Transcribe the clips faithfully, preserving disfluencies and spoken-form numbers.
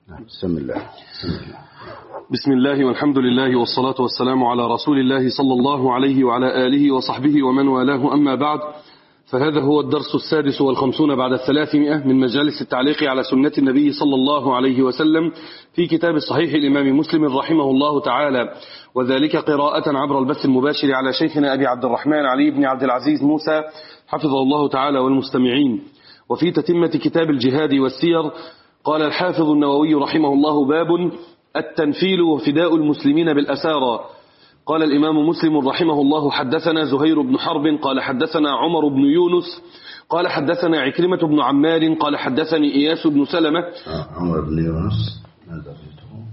بسم الله. بسم الله بسم الله والحمد لله والصلاة والسلام على رسول الله صلى الله عليه وعلى آله وصحبه ومن والاه، أما بعد، فهذا هو الدرس السادس والخمسون بعد الثلاثمائة من مجالس التعليق على سنة النبي صلى الله عليه وسلم في كتاب الصحيح الإمام مسلم رحمه الله تعالى، وذلك قراءة عبر البث المباشر على شيخنا أبي عبد الرحمن علي بن عبد العزيز موسى حفظه الله تعالى والمستمعين. وفي تتمة كتاب الجهاد والسير قال الحافظ النووي رحمه الله: باب التنفيل وفداء المسلمين بالأسارى. قال الإمام مسلم رحمه الله: حدثنا زهير بن حرب قال حدثنا عمر بن يونس قال حدثنا عكرمة بن عمار قال حدثني إياس بن سلمة. عمر بن يونس ماذا رأيته؟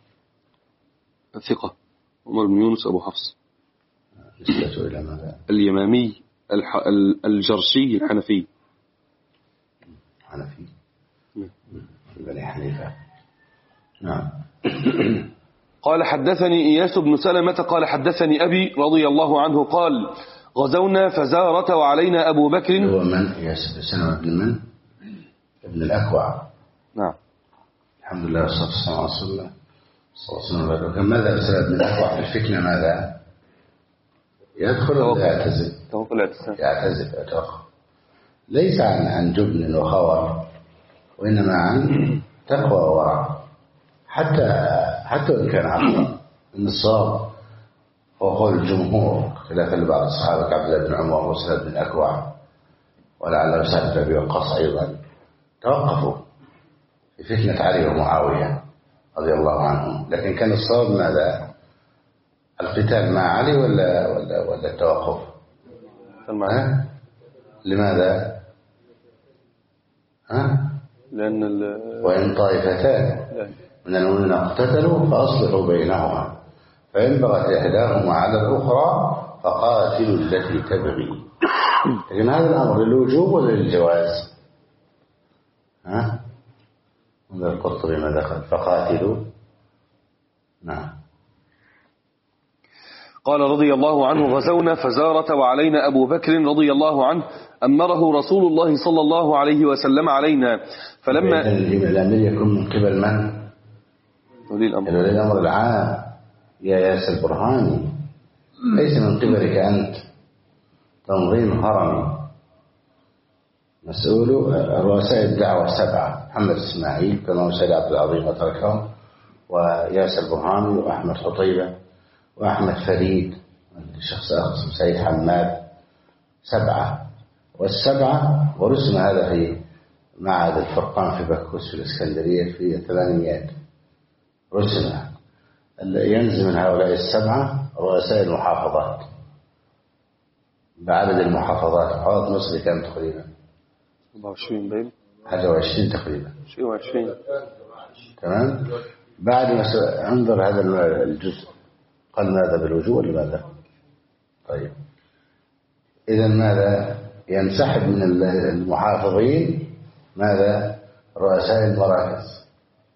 ثقة. عمر بن يونس أبو حفص نسبته إلى ماذا؟ اليمامي الح... الجرشي الحنفي. حنفي بني حنيفة. نعم. قال حدثني إياس بن سلمة قال حدثني أبي رضي الله عنه قال: غزونا فزارة وعلينا أبو بكر. هو من إياس بن سلمة بن من؟ ابن الأكوع. نعم. الحمد لله والصلاة والسلام على رسول الله صلى الله عليه وسلم. ماذا بسبب ابن الأكوع في الفتنة؟ ماذا يدخل ولا يعتزل؟ يعتزل يتوقف. ليس عن عن جبن وخور، وإنما عن تقوى وورع. حتى حتى وإن كان عقلا، إن الصواب هو قول الجمهور خلافا لبعض الصحابة كعبد الله بن عمر وسعد بن الأكوع ولعل سعد بن أبي وقاص أيضا توقفوا في فتنة علي ومعاوية رضي الله عنهم. لكن كان الصواب ماذا؟ القتال مع علي ولا ولا ولا التوقف؟ ها؟ لماذا؟ ها؟ لأن وإن طائفتان من المؤمنين اقتتلوا فأصلحوا بينهما، فإن بغت إحداهما على الأخرى فقاتلوا التي تبغي. لكن هذا الأمر للوجوب ولا للجواز؟ ها؟ هذا القرطبي ما دخل فقاتلوا. نعم. قال رضي الله عنه: غزونا فزارة وعلينا أبو بكر رضي الله عنه أمره رسول الله صلى الله عليه وسلم علينا. فلما الأمر يكون من قبل من؟ ولي الأمر. ولي الأمر العام يا ياس البرهاني، ليس من قبلك أنت. تنظيم هرمي مسؤول رؤساء الدعوة سبعة: محمد إسماعيل كما سيد عبد العظيم وتركهم، وياس البرهاني، وأحمد حطيبة، وأحمد فريد، شخص آخر سيد حماد. سبعة، والسبعة ورسم هذا في معهد الفرقان في بكوس في الإسكندرية في الثمانينيات. رسم ينزل من هؤلاء السبعة رؤساء المحافظات بعدد المحافظات. محافظة مصر كم تقريبا؟ أربعة وعشرين بين حاجة وعشرين تقريبا. شيء وعشرين. تمام. بعد ما انظر هذا الجزء قال ماذا بالوجوه ولا ماذا؟ طيب، إذا ماذا ينسحب من المحافظين؟ ماذا؟ رؤساء المراكز.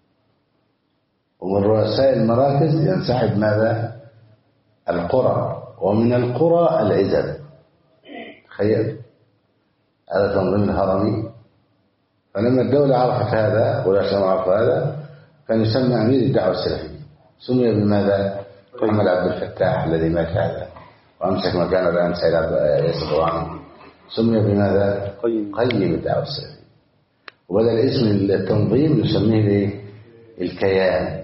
ومن رؤساء المراكز ينسحب ماذا؟ القرى، ومن القرى العزب. تخيل هذا تنظيم الهرمي. فلما الدولة عرفت هذا ولا شيء عرف هذا كان يسمى أمير الدعوة السلفية. سمي بماذا؟ محمد عبد الفتاح الذي مات هذا وأمسك مكانه الآن سيد ياسر البرهاني. سمي بماذا؟ قيم الدعوة السلفية. وبدل اسم التنظيم نسميه الكيان.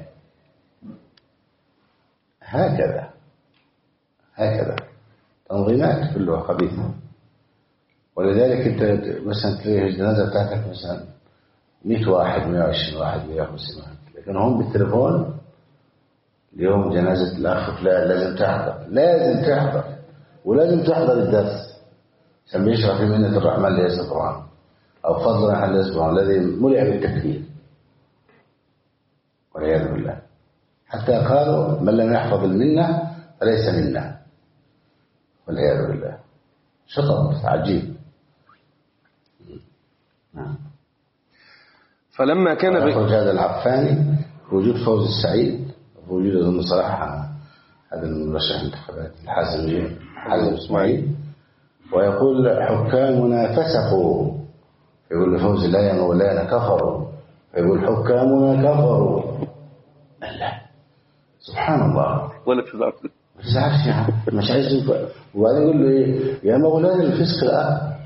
هكذا هكذا تنظيمات كلها خبيثة. ولذلك انت مثلا تلاقي الجنازة بتاعتك مثلا مئة واحد، مئة وعشرين واحد، مئة وخمسين واحد، لكن هم بالتليفون اليوم جنازة الأخ فلان لازم تحضر، لازم تحضر ولازم تحضر الدرس عشان بيشرح في منة الرحمن ليس القرآن أو فضل الرحمن ليس القرآن الذي ملئ بالتكفير والعياذ بالله. حتى قالوا من لم يحفظ المنة فليس منا والعياذ بالله. شطط عجيب. نعم. فلما كان يخرج هذا العفاني وجود فوز السعيد وجود أظن صراحة هذا المرشح انتخابات الحازم حازم إسماعيل، ويقول حكامنا فسقوا، يقول لفوز لا يا مولانا كفروا فيقول حكامنا كفروا. لا سبحان الله. ولا تزعل ما تزعلش يا عم، مش عايز ينفع. وبعدين يقول له ايه يا مولانا الفسق لا،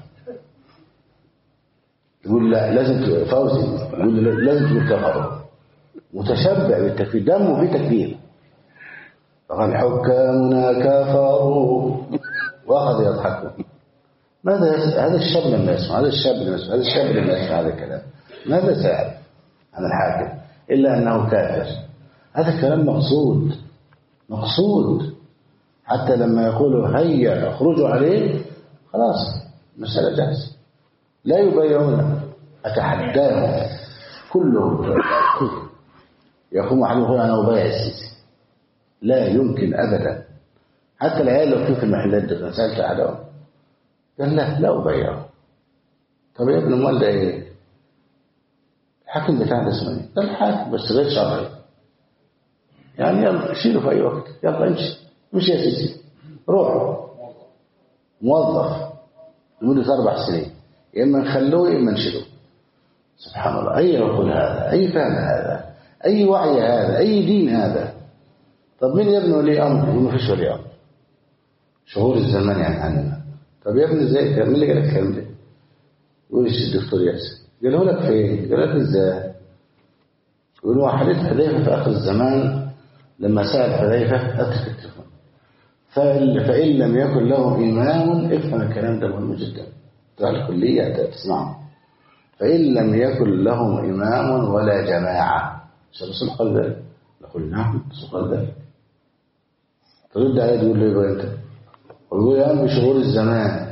يقول لا لازم فوزي، يقول له لازم تقول كفروا، متشبع بالتكفير، دمه فيه تكفير. فقال حكامنا كفروا واخذ يضحكوا. ماذا هذا الشاب لما يسمع، هذا الشاب لما يسمع، هذا الشاب لما يسمع هذا الكلام ماذا سيعرف عن الحاكم إلا أنه كافر؟ هذا الكلام مقصود مقصود، حتى لما يقولوا هيا اخرجوا عليه خلاص مسألة جاهزة، لا يبايعون. أتحداهم كلهم يقوم أحد يقول أنا أبايع السيسي، لا يمكن أبدا. حتى العيال لو في المحلات ده سألت أحدهم قال لا لا أبايعه. طب يا ابن امال ده إيه؟ الحاكم بتاعنا اسمه إيه؟ ده الحاكم بس غير شرعي، يعني يلا شيله في أي وقت، يلا امشي مش يا سيدي روح موظف لمدة أربع سنين، يا إما نخلوه يا إما نشيله. سبحان الله، أي عقول هذا، أي فهم هذا، أي وعي هذا، أي دين هذا. طب مين يا ابن ولي أمر؟ يقول ما فيش ولي أمر، شهور الزمان يعني عننا. طب يا ابن ازاي مين اللي قال لك الكلام ده؟ يقول الدكتور ياسر. قاله لك فين؟ قال لك ازاي؟ يقول له حديث حذيفه في اخر الزمان لما سال حذيفه اترك التليفون، فإن لم يكن له إمام، افهم الكلام ده مهم جدا، تروح الكلية تسمعه. فإن لم يكن لهم إمام ولا جماعة، مش الرسول قال ذلك؟ نقول نعم الرسول قال ذلك. ترد عليه تقول له يبقى انت، ويقول يا أم شهور الزمان،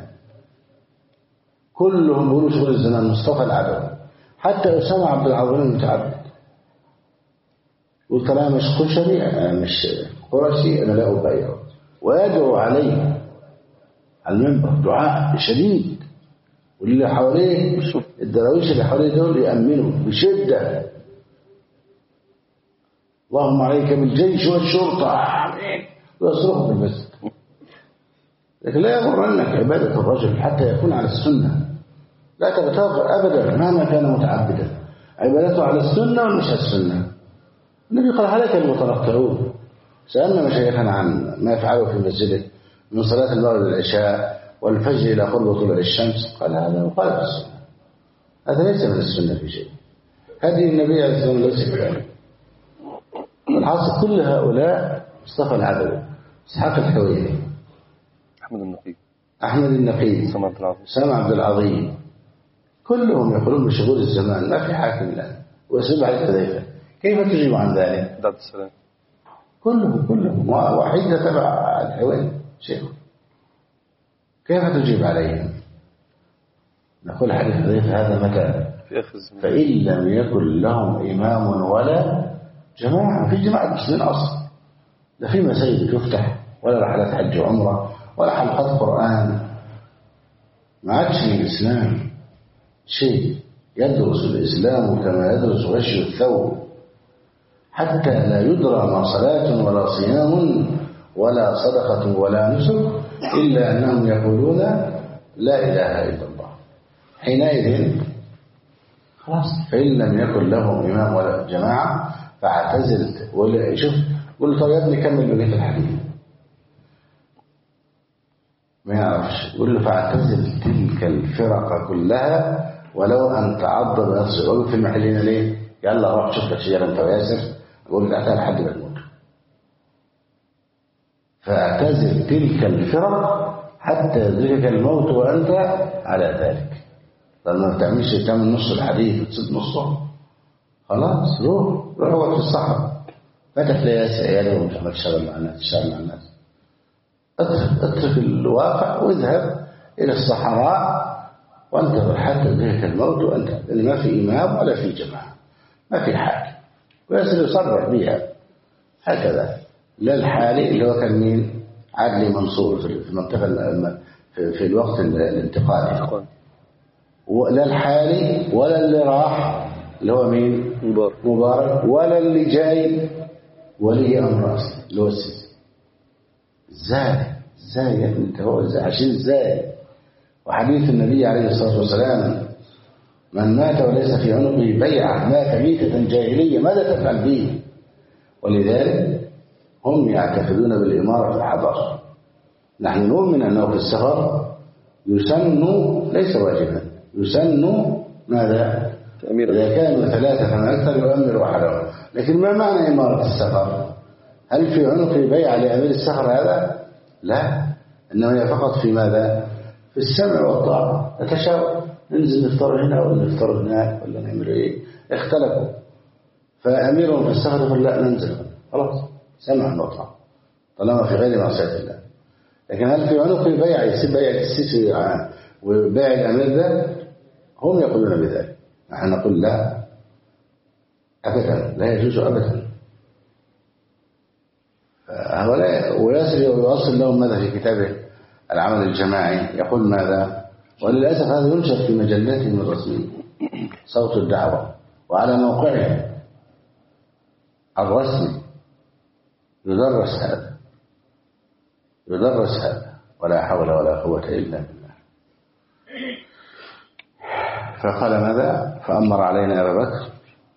كلهم بيقولوا شهور الزمان. مصطفى العدوي حتى أسامة عبد العظيم المتعبد قلت أنا مش خشبي، أنا مش قرشي، أنا لا أبايعه. ويدعو عليه على المنبر دعاء شديد، واللي حواليه الدراويش اللي حواليه دول يأمنوا بشدة، اللهم عليك بالجيش والشرطة آمين، ويصرخوا في المسجد. لكن لا يغرنك عبادة الرجل حتى يكون على السنة، لا تغتر أبدا مهما كان متعبدا، عبادته على السنة ومش على السنة. النبي قال هلك المتنطعون. سألنا مشايخنا عن ما يفعله في مسجده من صلاة المغرب للعشاء والفجر إلى قرب طلوع الشمس، قال هذا مخالف السنة، هذا ليس من السنة في شيء، هذه النبي عليه الصلاة والسلام ليس كذلك. والحاصل كل هؤلاء مصطفى العدوي، إسحاق الحويني، أحمد النقيب أحمد النقيب، سامع عبد العظيم، كلهم يقولون بشغول الزمان ما في حاكم الآن. وأسلوب على حذيفة كيف تجيب عن ذلك؟ بعد السلام كلهم كلهم وحيدة تبع الحويني شيخ، كيف تجيب عليهم؟ نقول حديث حذيفة هذا متى؟ في آخر الزمان. فإن لم يكن لهم إمام ولا جماعة، في جماعة مسلمين أصلا، لا في مساجد تفتح ولا رحلات حج وعمرة ولا حلقات قرآن، ما عادش في الإسلام شيء. يدرس الإسلام كما يدرس غشي الثوب، حتى لا يدرى ما صلاة ولا صيام ولا صدقة ولا نسك إلا أنهم يقولون لا إله إلا الله. حينئذ خلاص، فإن لم يكن لهم إمام ولا جماعة فاعتزل. ولا شوف قل طيب يا ابني كمل بقية الحديث، ما يعرفش. يقول له فاعتزل تلك الفرق كلها ولو أن تعض بنفسه. يقول في المحلين ليه؟ يلا روح شوف لك شجرة أنت وياسر، يقول لك أتى لحد ما تموت. فاعتزل تلك الفرق حتى يدركك الموت وأنت على ذلك. لما ما بتعملش تعمل نص الحديث وتسد نصه، خلاص روح روح اقعد في الصحراء، فتح لياس عياله ومش عمال تشتغل مع الناس، تشتغل مع الناس. اترك اترك الواقع واذهب إلى الصحراء وانتظر حتى يدركك الموت وأنت، لأن ما في إمام ولا في جماعة، ما في حاكم. ويصير يصرح بها هكذا. لا الحالي اللي هو كان مين؟ عدلي منصور في المنطقة في, في الوقت الانتقالي، ولا الحالي ولا اللي راح اللي هو مين؟ مبارك, مبارك ولا اللي جاي ولي أمر أصلا اللي هو السيسي. ازاي ازاي يا ابني انت هو ازاي عشان ازاي؟ وحديث النبي عليه الصلاة والسلام من مات وليس في عنقه بيعة مات ميتة جاهلية ماذا تفعل به؟ ولذلك هم يعتقدون بالإمارة في الحضر. نحن نؤمن أنه في السفر يسن ليس واجبا يسن ماذا؟ إذا كانوا ثلاثة فما أكثر يؤمر وحده. لكن ما معنى إمارة السفر؟ هل في عنقه بيعة لأمير السفر هذا؟ لا، إنما هي فقط في ماذا؟ في السمع والطاعة. نتشاور ننزل نفطر هنا ولا نفطر هناك ولا نعمل إيه؟ اختلفوا فأميرهم في السفر يقول لا ننزل خلاص سمع وطاعة طالما في غير معصية الله. لكن هل في عنقه بيع يصير بيع السيسي وبيع الأمير ده؟ هم يقولون بذلك. نحن نقول لا أبدا لا يجوز أبدا. هؤلاء ويسري ويواصل لهم ماذا في كتابه العمل الجماعي يقول ماذا؟ وللأسف هذا ينشر في مجلاتهم الرسمية صوت الدعوة وعلى موقعهم الرسمي يدرس هذا يدرس هذا ولا حول ولا قوة إلا بالله. فقال ماذا؟ فأمر علينا أبا بكر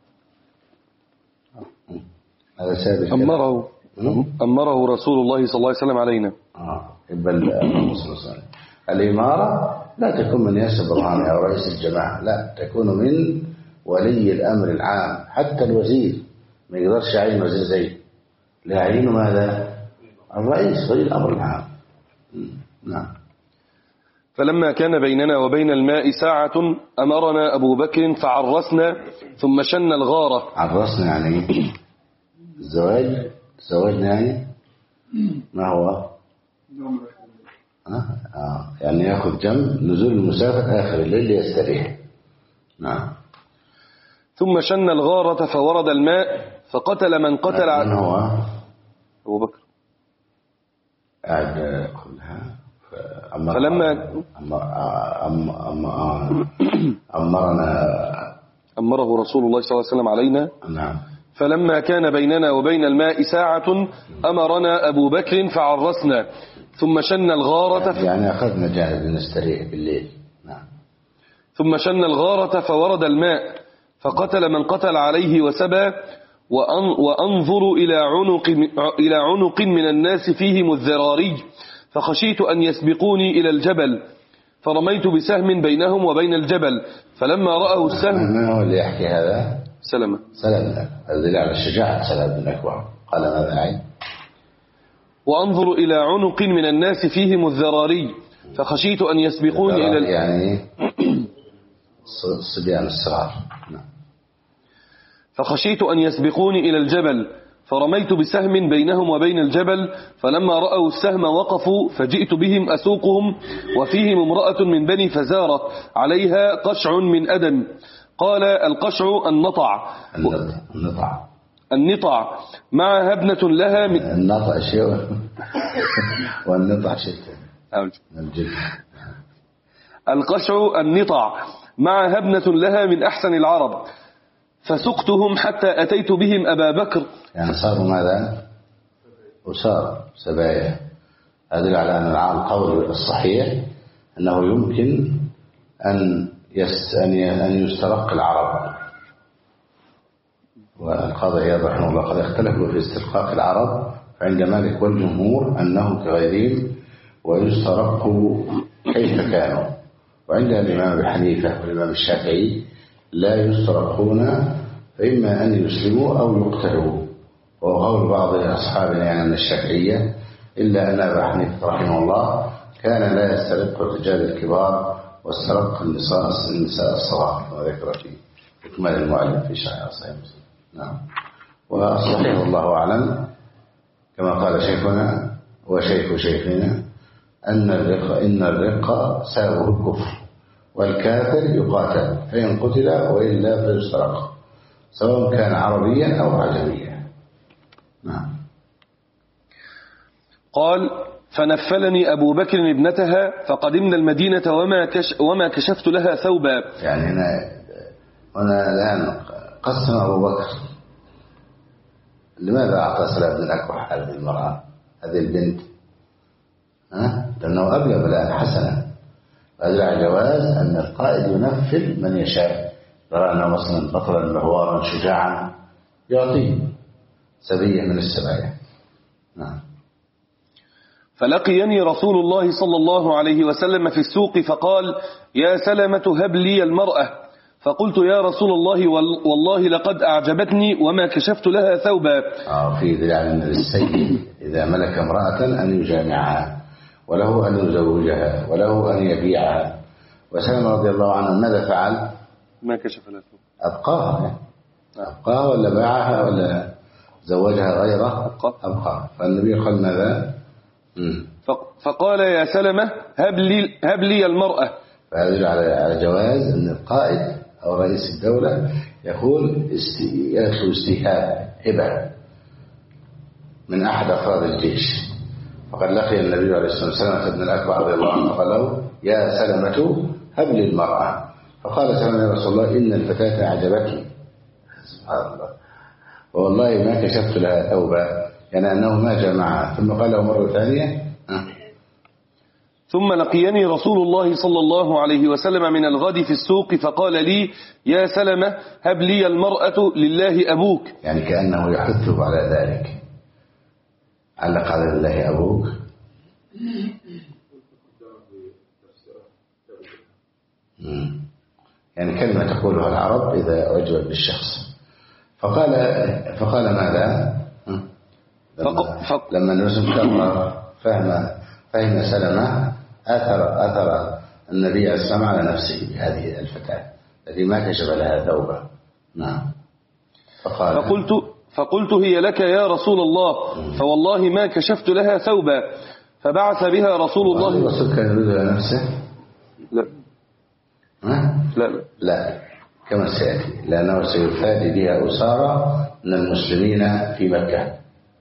هذا سابق أمره أمره رسول الله صلى الله عليه وسلم علينا. آه. بل الإمارة لا تكون من ياسر برهاني أو رئيس الجماعة، لا تكون من ولي الأمر العام. حتى الوزير ما يقدرش يعين وزير زي لا يعين ماذا؟ الرئيس ولي الأمر العام. نعم. فلما كان بيننا وبين الماء ساعة أمرنا أبو بكر فعرسنا ثم شن الغارة. عرسنا يعني الزواج زواجنا يعني ما هو؟ آه. آه. يعني يأخذ جنب نزول المسافر آخر الليل يستريح. نعم. ثم شن الغارة فورد الماء فقتل من قتل. من هو؟ أبو بكر. قاعد قبلها فلما أمر أم أم أمرنا أمره رسول الله صلى الله عليه وسلم علينا. نعم. فلما كان بيننا وبين الماء ساعة أمرنا أبو بكر فعرسنا ثم شن الغارة. يعني أخذنا جانب نستريح بالليل. نعم. ثم شن الغارة فورد الماء فقتل من قتل عليه وسبى وأنظر إلى عنق إلى عنق من الناس فيهم الذراري فخشيت أن يسبقوني إلى الجبل فرميت بسهم بينهم وبين الجبل فلما رأوا السهم. من هو اللي يحكي هذا؟ سلمة. سلمة الذي على الشجاعة سلمة بن أكوع. قال ماذا عين؟ وأنظر إلى عنق من الناس فيهم الذراري فخشيت أن يسبقوني إلى الجبل. يعني صبيان الصغار. نعم. فخشيت أن يسبقوني إلى الجبل فرميت بسهم بينهم وبين الجبل فلما رأوا السهم وقفوا فجئت بهم أسوقهم وفيهم امرأة من بني فزارة عليها قشع من أدم. قال القشع النطع النطع النطع مع هبنة لها من النطع شيء والنطع شيء الجلد. القشع النطع مع هبنة لها من أحسن العرب فسقتهم حتى أتيت بهم أبا بكر. يعني صاروا ماذا؟ وصار سبايا. هذا على أن القول الصحيح أنه يمكن أن أن يسترق العرب. والقاضي عياض رحمه الله قد اختلفوا في استرقاق العرب فعند مالك والجمهور أنه كغيرهم ويسترق كيف كانوا. وعند الإمام أبي حنيفة والإمام الشافعي لا يسترقون فإما أن يسلموا أو يقتلوا. وقول بعض أصحابنا يعني من الشافعية إلا أن أبا حنيفة رحمه الله كان لا يسترق الرجال الكبار واسترق النساء النساء الصغار كما ذكر في إكمال المعلم في شرح صحيح مسلم. نعم. والصحيح والله أعلم كما قال شيخنا وشيخ شيخنا أن الرق إن الرق سابه الكفر والكافر يقاتل فإن قتل وإلا فيسترق سواء كان عربيا أو عجميا. نعم. قال فنفلني أبو بكر ابنتها فقدمنا المدينة وما, كش وما كشفت لها ثوبا. يعني هنا هنا الآن قسم أبو بكر لماذا أعطى سلام بن الأكوع هذه المرأة هذه البنت؟ ها؟ لأنه أبلغ الآن حسنا. أدل على جواز أن القائد ينفل من يشاء رأى أنه مثلا بطلا مهوارا شجاعا يعطيه سبية من السبايا. نعم. فلقيني رسول الله صلى الله عليه وسلم في السوق فقال يا سلمة هب لي المرأة. فقلت يا رسول الله والله لقد أعجبتني وما كشفت لها ثوبا. آه في يعني للسيد إذا ملك امرأة أن يجامعها وله أن يزوجها وله أن يبيعها. وسلمة رضي الله عنه ماذا فعل؟ ما كشف لها ثوبا. أبقاها أبقاها ولا باعها ولا زوجها غيره؟ أبقاها. فالنبي قال ماذا؟ فقال يا سلمة هب لي, هب لي المرأة. فهذا على جواز أن القائد أو رئيس الدولة يقول يأخذ استيهاب هبة من أحد أفراد الجيش. فقد لقي النبي عليه الصلاة والسلام ابن الأكبر رضي الله عنه قال له يا سلمة هب لي المرأة. فقال سلمة يا رسول الله إن الفتاة أعجبتني. سبحان الله. والله ما كشفت لها ثوبا يعني أنه ما جمعها. ثم قال له مرة ثانية ثم لقيني رسول الله صلى الله عليه وسلم من الغد في السوق فقال لي يا سلمة هب لي المرأة لله أبوك. يعني كأنه يحثه على ذلك. علق على لله أبوك. يعني كلمة تقولها العرب إذا أعجبت بالشخص. فقال فقال ماذا؟ لما, لما النبي كرر فهم فهم سلمة أثر أثر النبي السلام على نفسه بهذه الفتاة التي ما كشف لها ثوبا. نعم. فقال فقلت فقلت هي لك يا رسول الله فوالله ما كشفت لها ثوبا. فبعث بها رسول الله. الرسول كان يريدها لنفسه؟ لا. ها؟ لا لا كما سيأتي لأنه سيفادي بها أسارة من المسلمين في مكة.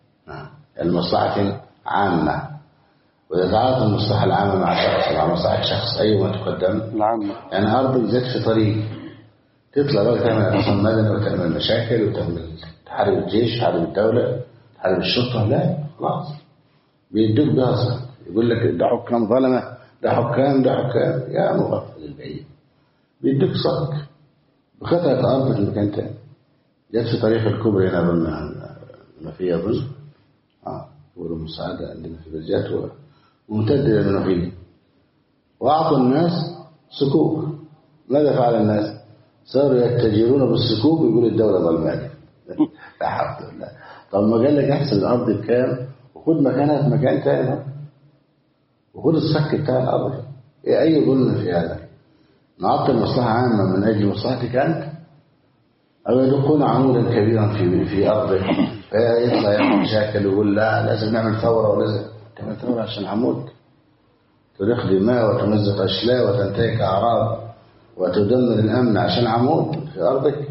المصلحة عامة. وإذا تعارض المصلحة العامة مع شخص مع مصلحة شخص أيهما تقدم؟ العامة. يعني أرض جت في طريق تطلع بقى تعمل اعتصام مدني وتعمل مشاكل وتعمل تحارب الجيش تحارب الدولة تحارب الشرطة. لا خلاص بيدوك بهصة يقول لك ده حكام ظلمة ده حكام ده حكام يا مغفل البعيد بيدوك صك بقطعة أرض في مكان تاني جت في طريق الكوبري هنا ما فيه أظن آه والمساعدة عندنا في بلجات وممتد إلى المنوفية وأعطوا الناس سكوك. ماذا فعل الناس؟ صاروا يتجرون بالسكوك ويقول الدولة ظلمانة. لا حول ولا قوة. طب ما قال لك احسن الأرض بكام وخد مكانها في مكان تاني وخد الصك بتاع الأرض. إيه أي ظلم في هذا؟ نعطي مصلحة عامة من أجل مصلحتك أنت أو يدقون عمودا كبيرا في في أرضك فيطلع يعمل مشاكل ويقول لا لازم نعمل ثورة ولازم تعمل ثورة عشان عمود تريق دماء وتمزق أشلاء وتنتهك أعراض وتدمر الأمن عشان عمود في أرضك.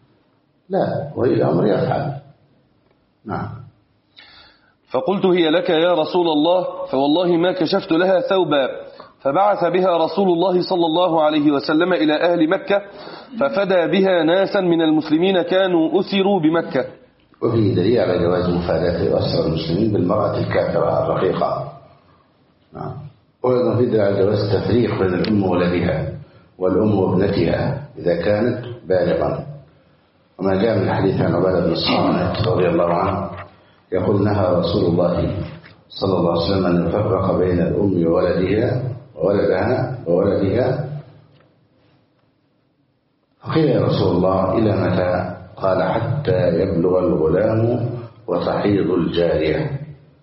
لا وهي الأمر يفعل. نعم. فقلت هي لك يا رسول الله فوالله ما كشفت لها ثوبا. فبعث بها رسول الله صلى الله عليه وسلم إلى أهل مكة ففدى بها ناسا من المسلمين كانوا أسروا بمكة. وفي دليل على جواز مفاداة أسر المسلمين بالمرأة الكافرة الرقيقة. نعم. وأيضا في دليل على جواز التفريق بين الأم وولدها والأم وابنتها إذا كانت بالغا. وما جاء من حديث عن عبادة بن الصامت رضي الله عنه يقول نهى رسول الله صلى الله عليه وسلم أن يفرق بين الأم وولدها وولدها وولدها. فقيل يا رسول الله إلى متى؟ قال حتى يبلغ الغلام وتحيض الجارية.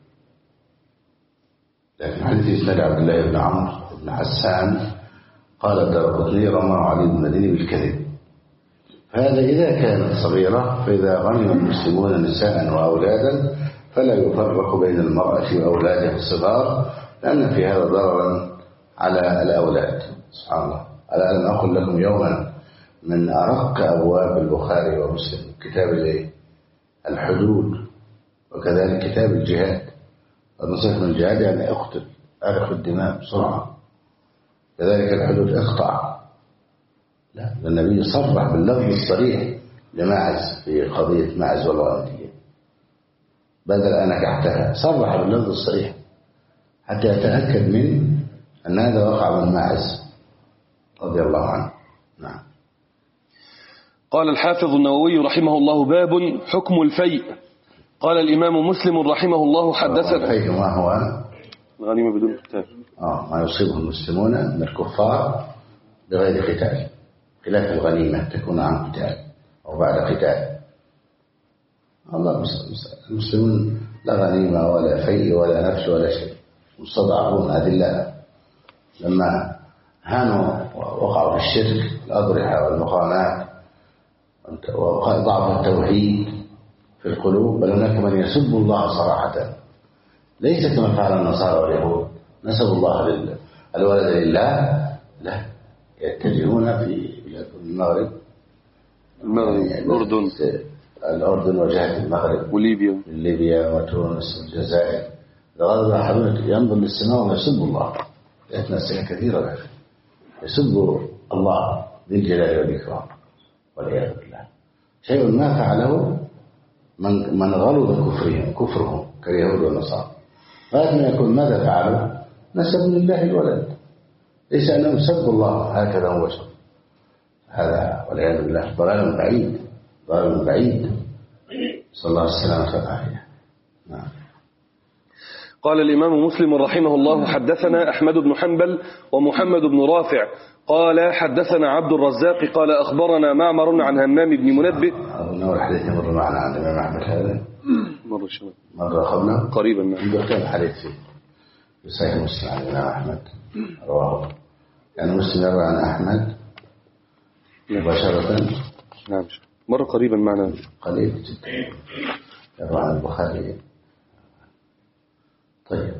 لكن حديث إسناد عبد الله بن عمرو بن حسان قال الدارقطني رمى علي بن المديني بالكذب. فهذا إذا كانت صغيرة فإذا غنم المسلمون نساء وأولادا فلا يفرق بين المرأة وأولادها الصغار لأن في هذا ضررا على الأولاد. سبحان الله. ألا لم أقل لكم يوما من أرق أبواب البخاري ومسلم كتاب الحدود وكذلك كتاب الجهاد. النصيحة من الجهاد يعني اقتل أرق الدماء بسرعة. كذلك الحدود اقطع. لا النبي صرح باللفظ الصريح لماعز في قضية ماعز والغامدية بدل أنا كحتها صرح باللفظ الصريح حتى يتأكد من أن هذا وقع من ماعز رضي الله عنه. نعم. قال الحافظ النووي رحمه الله: باب حكم الفيء. قال الإمام مسلم رحمه الله: حدثنا الفيء ما هو الغنيمة بدون قتال، آه ما يصيبه المسلمون من الكفار بغير قتال، خلاف الغنيمة تكون عن قتال أو بعد قتال. الله المسلمون لا غنيمة ولا فيء ولا نفس ولا شيء، مستضعفون أذلاء لما هانوا وقعوا في الشرك الأضرحة والمقامات وضعف التوحيد في القلوب. بل هناك من يسب الله صراحة، ليس كما فعل النصارى واليهود نسبوا الله الولد لله، لا، يتجهون في المغرب المغرب الأردن الأردن وجهة المغرب وليبيا ليبيا وتونس والجزائر لغاية حضرتك ينظر للسماء ويسب الله. لأتنا أسئلة كثيرة يسب الله ذي الجلال والإكرام والعياذ بالله، شيء ما فعله من من غلظ كفرهم كفرهم كاليهود والنصارى. بعد ما يكون ماذا فعلوا؟ نسبوا لله الولد، ليس أنهم سبوا الله هكذا هو شر. هذا والعياذ بالله ضلال بعيد، ضلال بعيد، صلى الله السلامة والعافية. نعم. قال الإمام مسلم رحمه الله: حدثنا أحمد بن حنبل ومحمد بن رافع قال حدثنا عبد الرزاق قال أخبرنا معمر عن همام بن منبه. أظن الحديث مر معنا عن الإمام أحمد هذا مر شباب مر أخذنا قريبا معنا كان الحديث فيه صحيح مسلم عن الإمام أحمد رواه، يعني مسلم يروي عن أحمد مباشرة. نعم مر قريبا معنا قليل جدا يروي عن البخاري. طيب.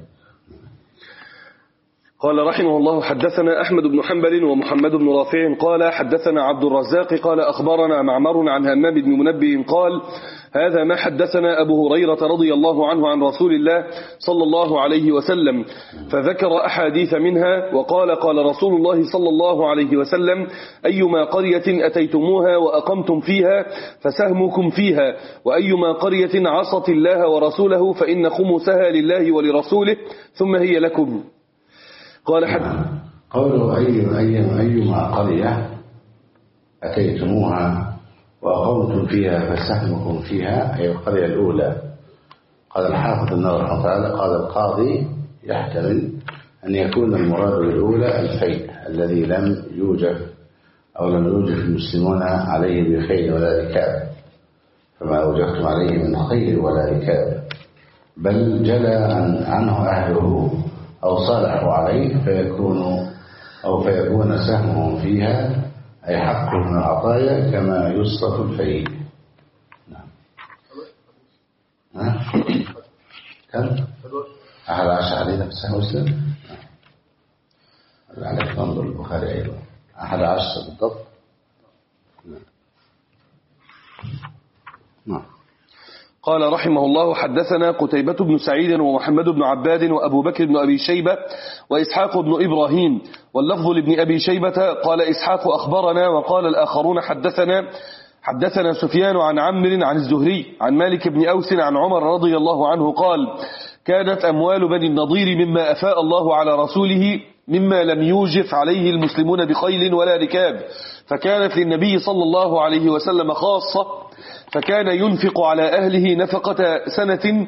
قال رحمه الله: حدثنا أحمد بن حنبل ومحمد بن رافع قال حدثنا عبد الرزاق قال أخبرنا معمر عن همام بن منبه قال: هذا ما حدثنا أبو هريرة رضي الله عنه عن رسول الله صلى الله عليه وسلم، فذكر أحاديث منها وقال: قال رسول الله صلى الله عليه وسلم: أيما قرية أتيتموها وأقمتم فيها فسهمكم فيها، وأيما قرية عصت الله ورسوله فإن خمسها لله ولرسوله ثم هي لكم. قال حد قوله أي أي أيما قرية أتيتموها وأقمتم فيها فسهمكم فيها، أي القرية الأولى. قال الحافظ النووي رحمه الله تعالى: قال القاضي يحتمل أن يكون المراد بالأولى الفيء الذي لم يوجد أو لم يوجد المسلمون عليه بخيل ولا ركاب، فما أوجدتم عليه من خيل ولا ركاب، بل جلى عنه أهله أو صالحوا عليه فيكون أو فيكون سهمهم فيها، أي حق من العطايا كما يصرف الفيء. نعم. ها؟ كم؟ أحد عشر علينا في صحيح مسلم. نعم. عليك ننظر البخاري أيضا أحد عشر بالضبط. نعم. نعم. قال رحمه الله: حدثنا قتيبة بن سعيد ومحمد بن عباد وأبو بكر بن أبي شيبة وإسحاق بن إبراهيم، واللفظ لابن أبي شيبة قال إسحاق أخبرنا، وقال الآخرون حدثنا حدثنا سفيان عن عمرو عن الزهري عن مالك بن أوس عن عمر رضي الله عنه قال: كانت أموال بني النضير مما أفاء الله على رسوله مما لم يوجف عليه المسلمون بخيل ولا ركاب، فكانت للنبي صلى الله عليه وسلم خاصة، فكان ينفق على أهله نفقة سنة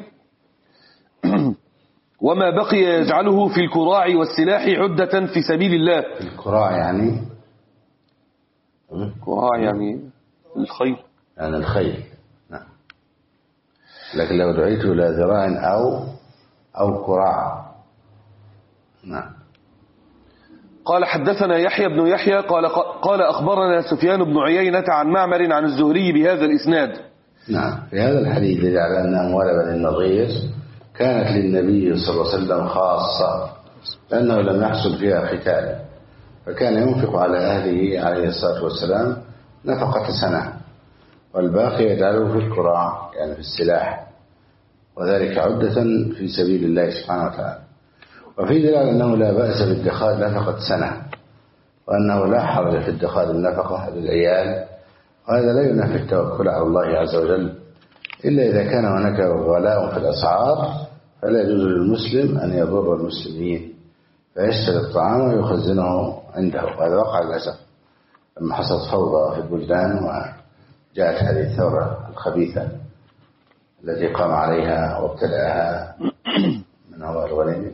وما بقي يجعله في الكراع والسلاح عدة في سبيل الله. الكراع يعني الكراع يعني الخيل، يعني الخيل. نعم. لكن لو دعيت إلى ذراع أو أو كراع. نعم. قال حدثنا يحيى بن يحيى قال قال أخبرنا سفيان بن عيينة عن معمر عن الزهري بهذا الإسناد. نعم. في هذا الحديث يدل على أن أموال بني النضير كانت للنبي صلى الله عليه وسلم خاصة، لأنه لم يحصل فيها قتال، فكان ينفق على أهله عليه الصلاة والسلام نفقة سنة، والباقي يجعله في الكراع يعني في السلاح، وذلك عدة في سبيل الله سبحانه وتعالى. وفي دلالة أنه لا بأس بادخار نفقة سنة، وأنه لا حرج في ادخار النفقة للعيال، وهذا لا ينافي التوكل على الله عز وجل، إلا إذا كان هناك غلاء في الأسعار فلا يجوز للمسلم أن يضر المسلمين فيشتري الطعام ويخزنه عنده. وهذا وقع للأسف لما حصلت فوضى في البلدان جاءت هذه الثورة الخبيثة التي قام عليها وابتدأها من هو الوليد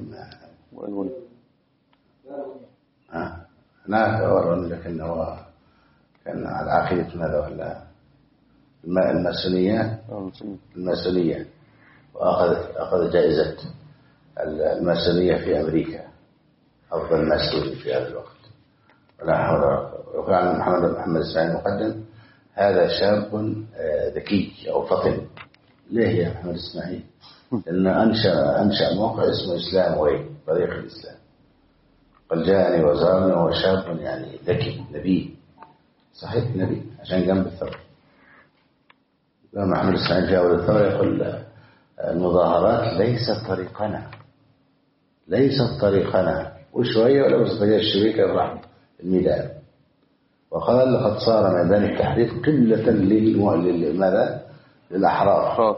آه. هناك أورون، لكن هو كان على عقيدة ماذا ولا الماسونية الماسونية وأخذ أخذ جائزة الماسونية في أمريكا، أفضل ماسوني في هذا الوقت. ولا حول. وكان محمد محمد إسماعيل المقدم هذا شاب ذكي أو فطن. ليه يا محمد إسماعيل؟ لأنه أنشأ أنشأ موقع اسمه إسلام واي، طريق الإسلام. قال جاءني وزارني وهو شاب يعني ذكي نبي، صحيح نبي، عشان جنب الثورة. لما محمد إسماعيل جاء للثورة يقول المظاهرات ليست طريقنا، ليست طريقنا، وشوية ولا بس بجاء الشريكة راح الميدان وقال لقد صار ميدان التحرير قلة لماذا؟ للأحرار.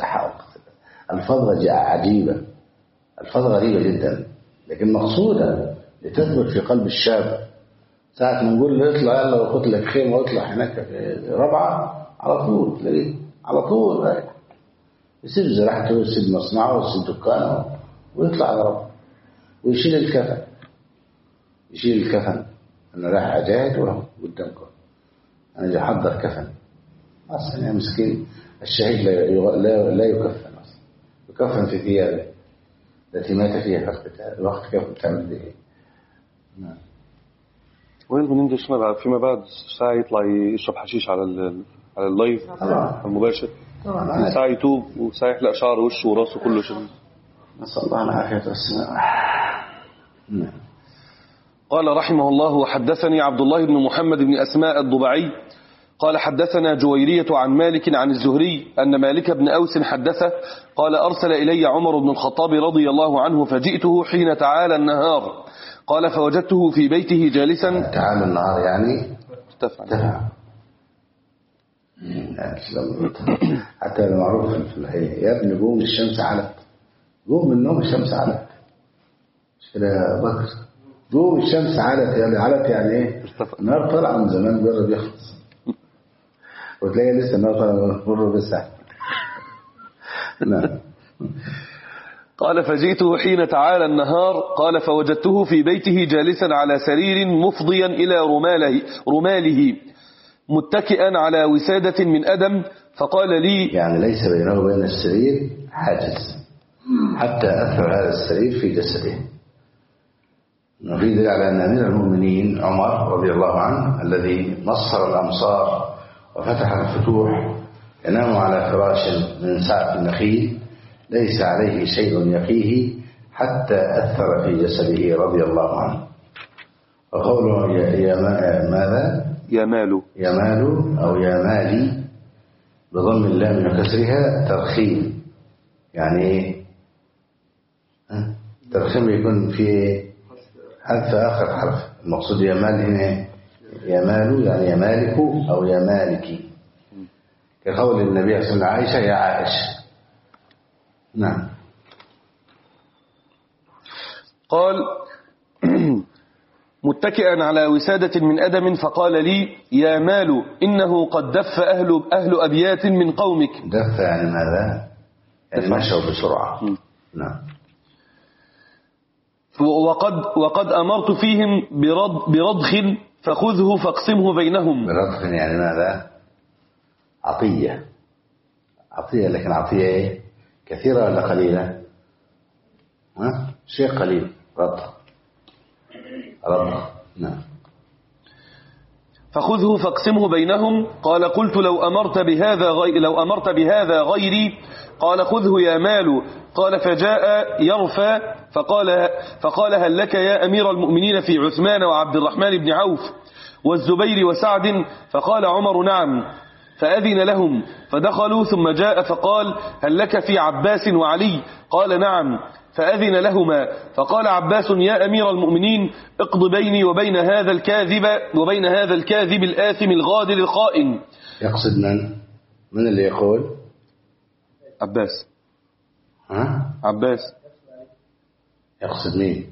الفضة عجيبة، الفضة غريبة جدا، لكن مقصودة لتثبت في قلب الشاب. ساعة ما نقول له اطلع يلا وخد لك خيمة واطلع هناك في ربعة، على طول تلاقيه على طول رايح يسيب زراعته ويسيب مصنعه ويسيب دكانه ويطلع على ربعة ويشيل الكفن، يشيل الكفن. أنا راح أجاهد وهو قدامكم، أنا جاي أحضر كفن أصلا. يا مسكين الشهيد لا لا يكفن أصلا، يكفن في ثيابه التي مات فيها في الوقت. كيف تعمل به؟ نعم. وين بننجش بعد فيما بعد ساعة يطلع يشرب حشيش على على اللايف المباشر طبعا، ساعة يتوب وساعة يحلق شعره وشه وراسه كله شمس. نسأل الله العافية والسلامة. نعم. قال رحمه الله: وحدثني عبد الله بن محمد بن أسماء الضبعي قال حدثنا جويرية عن مالك عن الزهري أن مالك بن أوس حدثه قال أرسل إلي عمر بن الخطاب رضي الله عنه فجئته حين تعالى النهار قال فوجدته في بيته جالسا. تعالى النهار يعني ارتفع. حتى المعروف في الحقيقة يا ابني قوم الشمس علت، قوم من النوم الشمس علت، مش كده يا بكر؟ قوم الشمس علت، يعني علت يعني ايه؟ النهار طلع من زمان بيقرب يخلص وتلاقي لسه النهار طلع بره بساعة. نعم. قال فجئته حين تعالى النهار قال فوجدته في بيته جالسا على سرير مفضيا إلى رماله, رماله متكئا على وسادة من أدم فقال لي، يعني ليس بينه وبين السرير حاجز حتى أثر هذا السرير في جسده. وفي دليل على أن أمير المؤمنين عمر رضي الله عنه الذي نصر الأمصار وفتح الفتوح ينام على فراش من سعف النخيل ليس عليه شيء يقيه حتى أثر في جسده رضي الله عنه. وقوله يا ماذا؟ يمال يمال أو يمالي بضم اللام وكسرها ترخيم. يعني ايه؟ ترخيم يكون في حذف آخر حرف. المقصود يمال هنا يمال يعني يمالك أو يمالك، كقول النبي صلى الله عليه وسلم عائشة يا عائشة. نعم. قال متكئا على وسادة من أدم فقال لي يا مال إنه قد دف أهل, أهل أبيات من قومك. دف يعني ماذا؟ يعني مشوا بسرعة. نعم. وقد, وقد أمرت فيهم برض برضخ فخذه فاقسمه بينهم. برضخ يعني ماذا؟ عطية. عطية، لكن عطية إيه؟ كثيرة ولا قليلة؟ ها؟ شيء قليل. رضخ رضخ. نعم. فخذه فاقسمه بينهم. قال قلت لو أمرت بهذا غير لو أمرت بهذا غيري. قال خذه يا مال. قال فجاء يرفى فقال فقال هل لك يا أمير المؤمنين في عثمان وعبد الرحمن بن عوف والزبير وسعد؟ فقال عمر نعم. فأذن لهم فدخلوا ثم جاء فقال هل لك في عباس وعلي؟ قال نعم. فأذن لهما فقال عباس يا أمير المؤمنين اقض بيني وبين هذا الكاذب وبين هذا الكاذب الآثم الغادر الخائن. يقصد من؟ من اللي يقول؟ عباس. ها؟ عباس. يقصد مين؟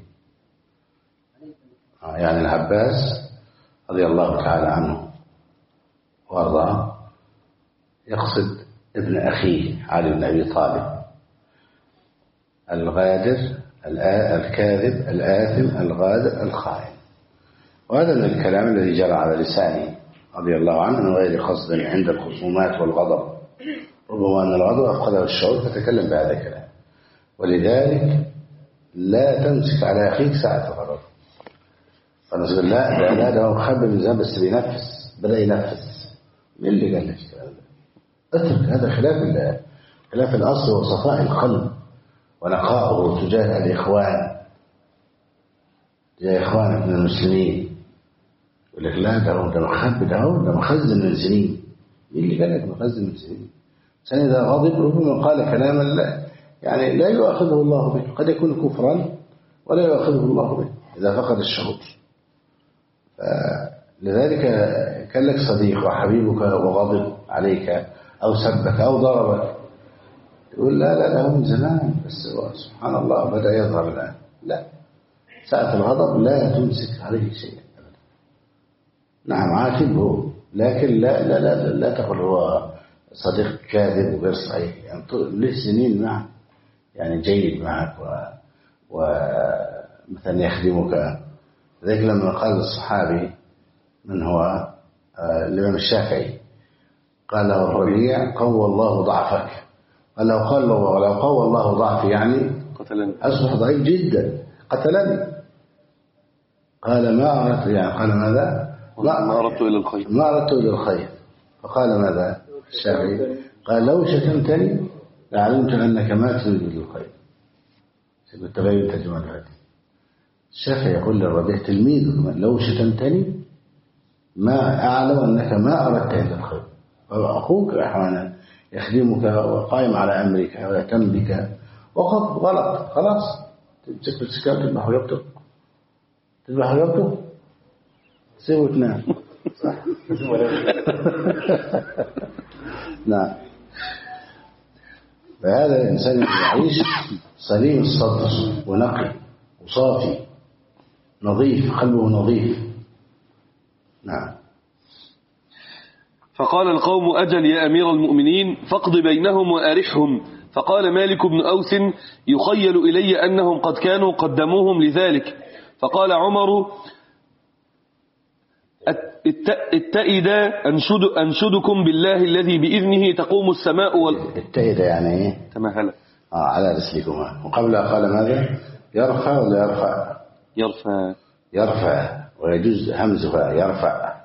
يعني العباس رضي الله تعالى عنه وارضاه يقصد ابن أخيه علي بن أبي طالب الغادر الكاذب الآثم الغادر الخائن. وهذا من الكلام الذي جرى على لسانه رضي الله عنه من غير قصد عند الخصومات والغضب، ربما أن الغضب أفقده الشعور فتكلم بهذا الكلام. ولذلك لا تمسك على أخيك ساعة الغضب. فنقول لا لا لا ده مخبي من زمان بس بينفس، بدأ ينفس. مين اللي قال لك الكلام ده؟ اترك هذا خلاف خلاف الأصل وصفاء القلب ونقاؤه تجاه الإخوان، تجاه إخوانك من المسلمين. يقول لك لا ده ده مخبي، ده ده مخزن من سنين. مين اللي قال لك مخزن من سنين؟ سنة إذا غضب ربما قال كلاما لا يعني لا يؤاخذه الله به، قد يكون كفرا ولا يؤاخذه الله به إذا فقد الشعور. لذلك كان لك صديق وحبيبك وغضب عليك أو سبك أو ضربك، يقول لا لا لا من زمان بس سبحان الله بدأ يظهر الآن. لا، ساعة الغضب لا تمسك عليه شيء أبدا. نعم عاتبه لكن لا لا لا لا, لا تقل هو صديق كاذب وغير صحيح، يعني له سنين معك يعني جيد معك و ومثلا يخدمك. ذلك لما قال الصحابي من هو الإمام الشافعي قال له الربيع قوى الله ضعفك، قال لو قال له ولو قوى الله ضعفي يعني قتلني، أصبح ضعيف جدا قتلني. قال ما أردت يعني قال ماذا؟ ما أردت إلى الخير، ما أردت إلى الخير. فقال ماذا الشافعي؟ قال لو شتمتني لعلمت أنك ما تريد الخير. قلت تبين ترجمة هذه. الشافعي يقول للربيع تلميذه لو شتمتني ما أعلم أنك ما أردت إلى الخير. أخوك أحيانا يخدمك وقائم على أمرك ويهتم بك وقد غلط خلاص تمسك بالسكات تذبح ويبطل تذبح ويبطل سيب وتنام صح. نعم. فهذا الإنسان يعيش سليم الصدر ونقي وصافي نظيف، قلبه نظيف. نعم. فقال القوم أجل يا أمير المؤمنين فاقض بينهم وأرحهم. فقال مالك بن أوس يخيل إلي أنهم قد كانوا قدموهم لذلك. فقال عمر التأيدا أنشد أنشدكم بالله الذي بإذنه تقوم السماء وال... التأيدا يعني إيه؟ تمهلا آه على رسلكما. وقبل قال ماذا؟ يرفع ولا يرفع؟ يرفع يرفع ويجوز همزها يرفع.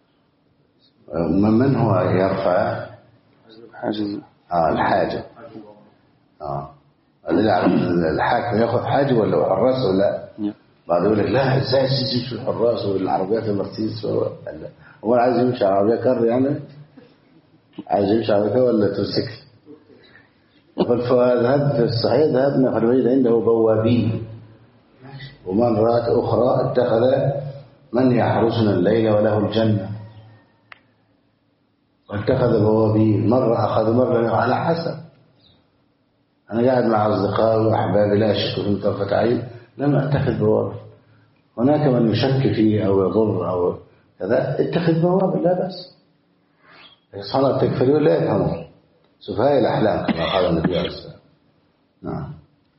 من هو يرفع؟ حاجز. آه الحاجب. آه الحاكم يأخذ حاجب ولا حراس ولا؟ بعد يقول لك لا ازاي يمشي الحراس والعربيات المرسيدس هو عايز يمشي على عربيه كار يعني عايز يمشي على كار ولا ترسكل. فالذهب في الصحيح ذهبنا فالبيت عنده بوابين ومن رأت أخرى اتخذ من يحرسنا الليل وله الجنة واتخذ بوابين مرة أخذ مرة على حسب. أنا قاعد مع أصدقائي وأحبابي لا أشك في طرفة عين لم أتخذ بوابة. هناك من يشك فيه أو يضر أو كذا اتخذ بوابة لا بأس. صلاة التكفير لا يفهمون سفهاء الأحلام كما قال النبي عليه الصلاة والسلام. نعم.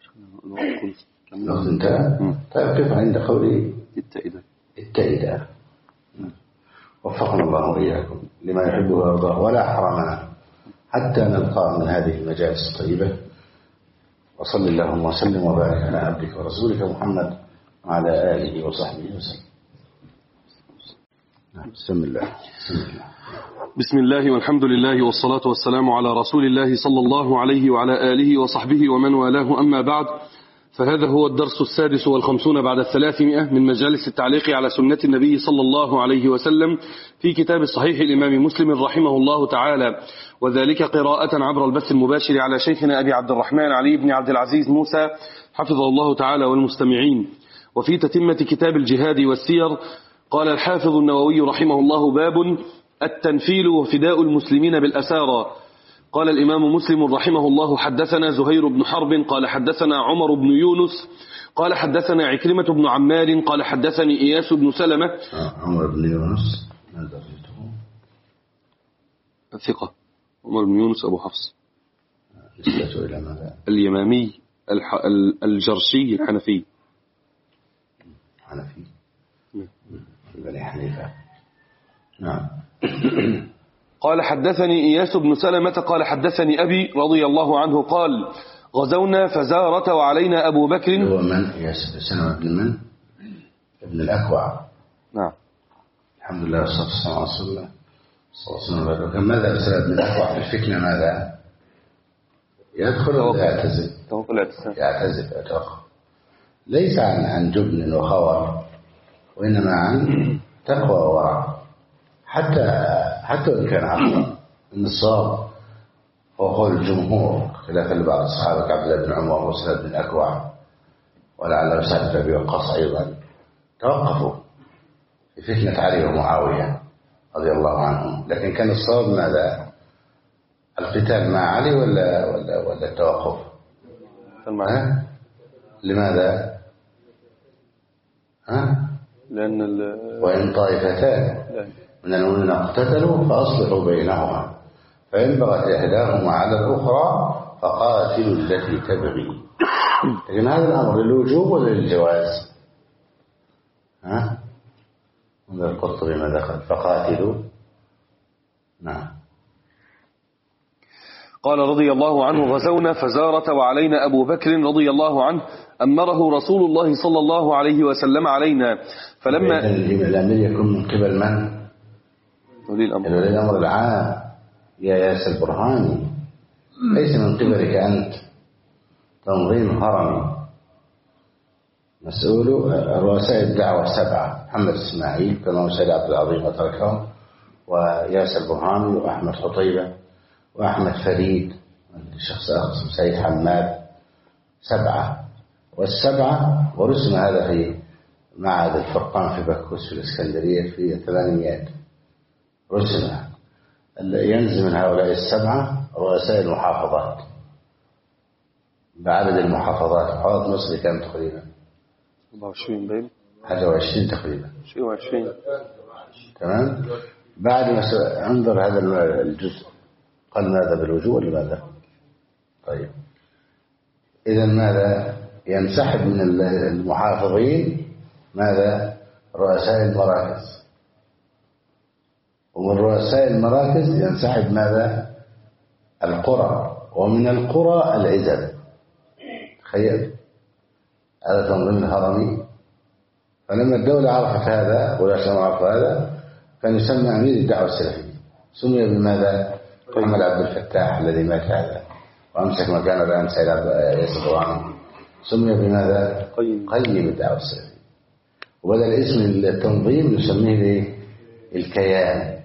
الوقت انتهى. طيب كيف عند قولي التأيدة التأيدة. وفقنا الله وإياكم لما يحبه ويرضاه ولا حرمنا حتى نلقى من هذه المجالس الطيبة. وصل اللهم وسلم وبارك على عبدك ورسولك محمد وعلى آله وصحبه وسلم. بسم الله. بسم الله بسم الله والحمد لله والصلاة والسلام على رسول الله صلى الله عليه وعلى آله وصحبه ومن والاه. أما بعد، فهذا هو الدرس السادس والخمسون بعد الثلاثمائة من مجالس التعليق على سنة النبي صلى الله عليه وسلم في كتاب صحيح الإمام مسلم رحمه الله تعالى، وذلك قراءة عبر البث المباشر على شيخنا أبي عبد الرحمن علي بن عبد العزيز موسى حفظه الله تعالى والمستمعين. وفي تتمة كتاب الجهاد والسير قال الحافظ النووي رحمه الله: باب التنفيل وفداء المسلمين بالأسارى. قال الإمام مسلم رحمه الله: حدثنا زهير بن حرب قال حدثنا عمر بن يونس قال حدثنا عكرمة بن عمار قال حدثني إياس بن سلمة. عمر بن يونس ماذا رأيته؟ ثقة. عمر بن يونس أبو حفص. نسبته إلى ماذا؟ اليمامي الح... الجرشي الحنفي. حنفي بني حنيفة. نعم. قال حدثني إياس بن سلمة قال حدثني أبي رضي الله عنه قال غزونا فزارة وعلينا أبو بكر. هو من إياس بن سلمة بن من؟ ابن الأكوع. نعم. الحمد لله والصلاة والسلام على رسول الله صلى الله عليه وسلم. ماذا بسبب ابن الأكوع في الفتنة؟ ماذا يدخل ولا يعتزل؟ يعتزل يتوقف. ليس عن عن جبن وخور، وإنما عن تقوى وورع. حتى حتى وإن كان عقلا النصاب هو قول الجمهور، خلافا لبعض الصحابة كعبد الله بن عمر وسعد بن الأكوع ولعل سعد بن أبي وقاص أيضا توقفوا في فتنة علي ومعاوية رضي الله عنهم، لكن كان الصواب ماذا؟ القتال مع علي ولا ولا ولا التوقف؟ ها؟ لماذا؟ ها؟ لأن وإن طائفتان من المؤمنين اقتتلوا فأصلحوا بينهما فإن بغت إحداهما على الأخرى فقاتلوا التي تبغي. لكن هذا الأمر للوجوب ولا للجواز؟ ها؟ هذا القرطبي ما دخل فقاتلوا. نعم. قال رضي الله عنه غزونا فزارة وعلينا أبو بكر رضي الله عنه أمره رسول الله صلى الله عليه وسلم علينا. فلما الأمير يكون من قبل من؟ ولي الأمر. ولي الأمر العام يا ياسر البرهاني، ليس من قبلك أنت. تنظيم هرمي مسؤول رؤساء الدعوة سبعة: محمد إسماعيل كما سيد عبد العظيم وتركهم، وياسر البرهاني، وأحمد حطيبة، وأحمد فريد، شخص آخر سيد حماد. سبعة، والسبعة ورسم هذا في معهد الفرقان في بكوس في الإسكندرية في الثمانينيات. رسم ينزل من هؤلاء السبعة رؤساء المحافظات بعدد المحافظات. محافظة مصر كانت تقريبا أربعة وعشرين بين حاجة وعشرين تقريبا. شيء وعشرين. تمام. بعد ما انظر هذا الجزء قال ماذا بالوجوه ولا ماذا؟ طيب إذا ماذا ينسحب من المحافظين؟ ماذا؟ رؤساء المراكز. ومن رؤساء المراكز ينسحب ماذا؟ القرى، ومن القرى العزب. تخيل هذا تنظيم الهرمي. فلما الدولة عرفت هذا ولا شمع عرف هذا كان يسمى أمير الدعوة السلفية. سمي بماذا؟ محمد عبد الفتاح الذي مات هذا وأمسك مكانه الآن سيد ياسر البرهاني. سمي بماذا؟ قيم الدعوة السلفية. وبدل اسم التنظيم نسميه الكيان.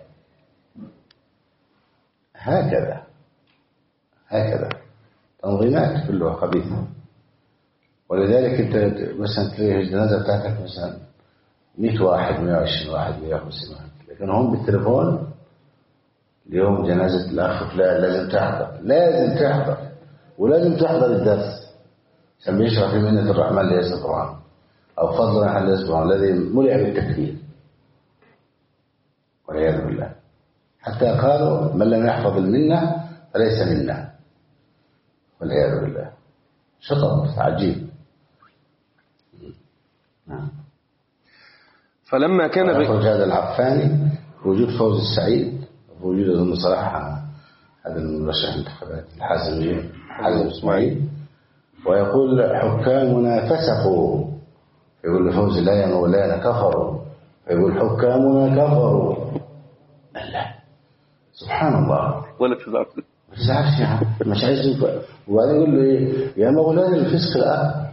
هكذا هكذا تنظيمات كلها خبيثة. ولذلك انت مثلا تلاقي الجنازة بتاعتك مثلا مئة واحد، مئة وعشرين واحد، مئة وخمسين واحد، لكن هم بالتليفون اليوم جنازة الأخ فلان لازم تحضر، لازم تحضر، ولازم تحضر الدرس عشان بيشرح في منة الرحمن لياسر البرهاني أو فضل الرحمن لياسر البرهاني الذي ملئ بالتكفير والعياذ بالله. حتى قالوا من لم يحفظ المنة فليس منا والعياذ بالله. شطط عجيب. نعم. فلما كان يخرج هذا العفاني وجود فوز السعيد وجود أظن صراحة هذا المرشح الانتخابات الحازم حازم إسماعيل، ويقول حكامنا فسقوا، يقول لفوز لا يا مولانا كفروا، يقول حكامنا كفروا. لا سبحان الله. ولا تزعل ما تزعلش يا عم مش عايز. وبعدين يقول له ايه يا مولانا الفسق الأب،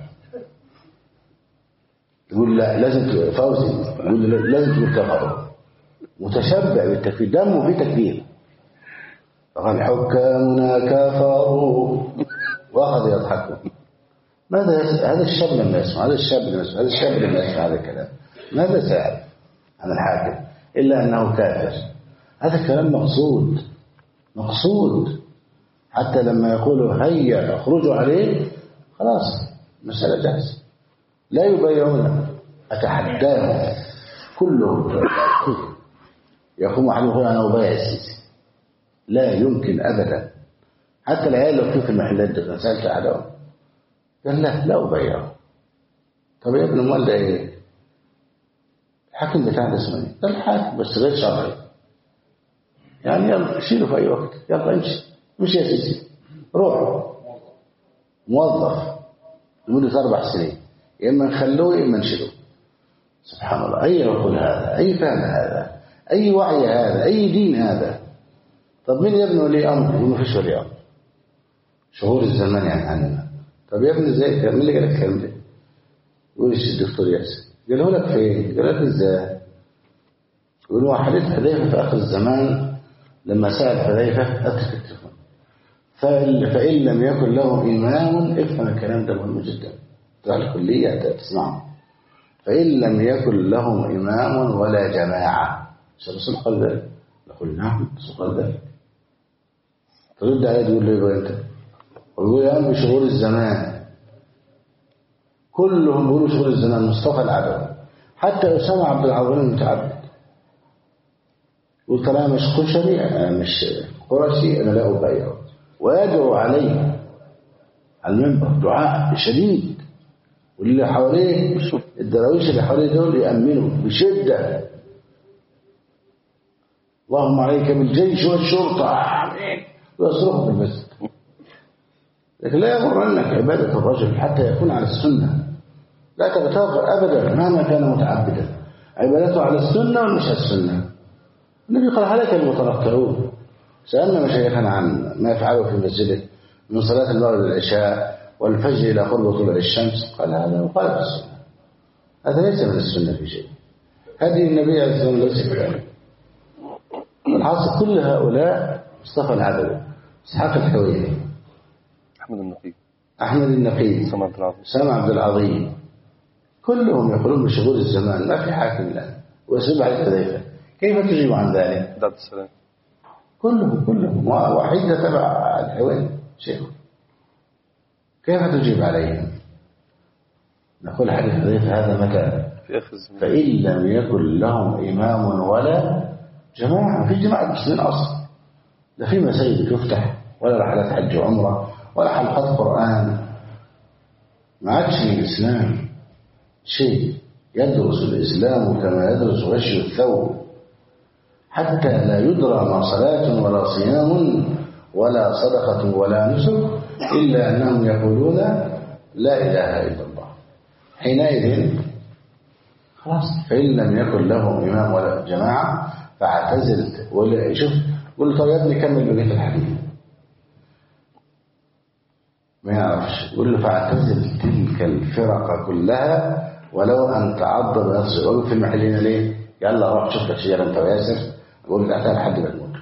يقول لا لازم فوزي يقول له لازم تقول كفروا. متشبع بالتكفير، دمه فيه تكفير. فقال حكامنا كفروا واخذ يضحكوا. ماذا يسمع هذا الشاب لما يسمع هذا الشاب لما يسمع هذا الشاب لما يسمع هذا الكلام ماذا سيعرف عن الحاكم إلا أنه كافر؟ هذا كلام مقصود مقصود. حتى لما يقولوا هيا اخرجوا عليه خلاص مسألة جاهزة، لا يبايعون. أتحداهم كلهم يقوم أحد يقول أنا أبايع السيسي لا يمكن أبدا. حتى العيال لو كيف المحلات ده سألت أحدهم قال لا لا أبيعه. طب يا ابن المال ده إيه؟ الحاكم بتاعنا اسمه إيه؟ ده الحاكم بس غير شرعي. يعني يلا شيله في أي وقت، يلا امشي مش يا سيدي روح موظف لمدة أربع سنين، يا إما نخلوه يا إما نشيله. سبحان الله، أي عقول هذا، أي فهم هذا، أي وعي هذا، أي دين هذا. طب مين يا ابن ولي أمر؟ يقول ما فيش ولي أمر، شهور الزمان يعني عننا. طب يا ابن ازاي مين اللي قال لك الكلام ده؟ يقول الدكتور ياسر. قاله لك فين؟ قال لك ازاي؟ يقول له حديث حذيفه في اخر الزمان لما سال حذيفه اترك التليفون فإن لم يكن له امام. افهم الكلام ده مهم جدا، تروح الكليه تسمعه. فان لم يكن لهم امام ولا جماعه. مش الرسول قال ذلك؟ نقول نعم الرسول قال ذلك. ترد عليه تقول له يبقى انت ويقول يا أم شهور الزمان كلهم بيقولوا شهور الزمان. مصطفى العدوي حتى أسامة عبد العظيم المتعبد قلت لا مش كشري أنا مش قرشي أنا لا أبايعه، ويدعو عليه على المنبر دعاء شديد، واللي حواليه الدراويش اللي حواليه دول يأمنوا بشدة اللهم عليك بالجيش والشرطة ويصرخوا في المسجد. لكن لا يغرنك عبادة الرجل حتى يكون على السنة. لا تغتر أبدا مهما كان متعبدا، عبادته على السنة ومش على السنة. النبي قال هلك المتنكرون. سألنا مشايخنا عن ما يفعله في مسجده من صلاة المغرب للعشاء والفجر إلى قرب طلوع الشمس، قال هذا مخالف السنة، هذا ليس من السنة في شيء. هذه النبي عليه الصلاة والسلام ليس كذلك. الحاصل كل هؤلاء مصطفى العدوي، إسحاق الحويني، أحمد النقيب أحمد النقيب، سامع عبد العظيم، كلهم يقولون بشغول الزمان ما في حاكم الآن ويسلب على حذيفة. كيف تجيب عن ذلك؟ داد السلام كلهم كلهم وحيد تبع الحويني شيخ. كيف تجيب عليهم؟ نقول حديث حذيفة هذا متى؟ فإن لم يكن لهم إمام ولا جماعة. في جماعة مسلمين أصلا، لا في مساجد تفتح ولا رحلات حج وعمرة ولا حلقات قرآن. ما عادش من الإسلام شيء. يدرس الإسلام كما يدرس غشي الثوب، حتى لا يدرى ما صلاة ولا صيام ولا صدقة ولا نسك إلا أنهم يقولون لا إله إلا الله. حينئذ خلاص فإن لم يكن لهم إمام ولا جماعة فاعتزل. ولا شوف قل طب يا ابني كمل بقية الحديث ما يعرفش. قل له فاعتزل تلك الفرق كلها ولو أن تعض بنفسك. قل في المحلين ليه؟ يلا روح شوف لك شجرة أنت وياسر قول لها لحد ما تموت.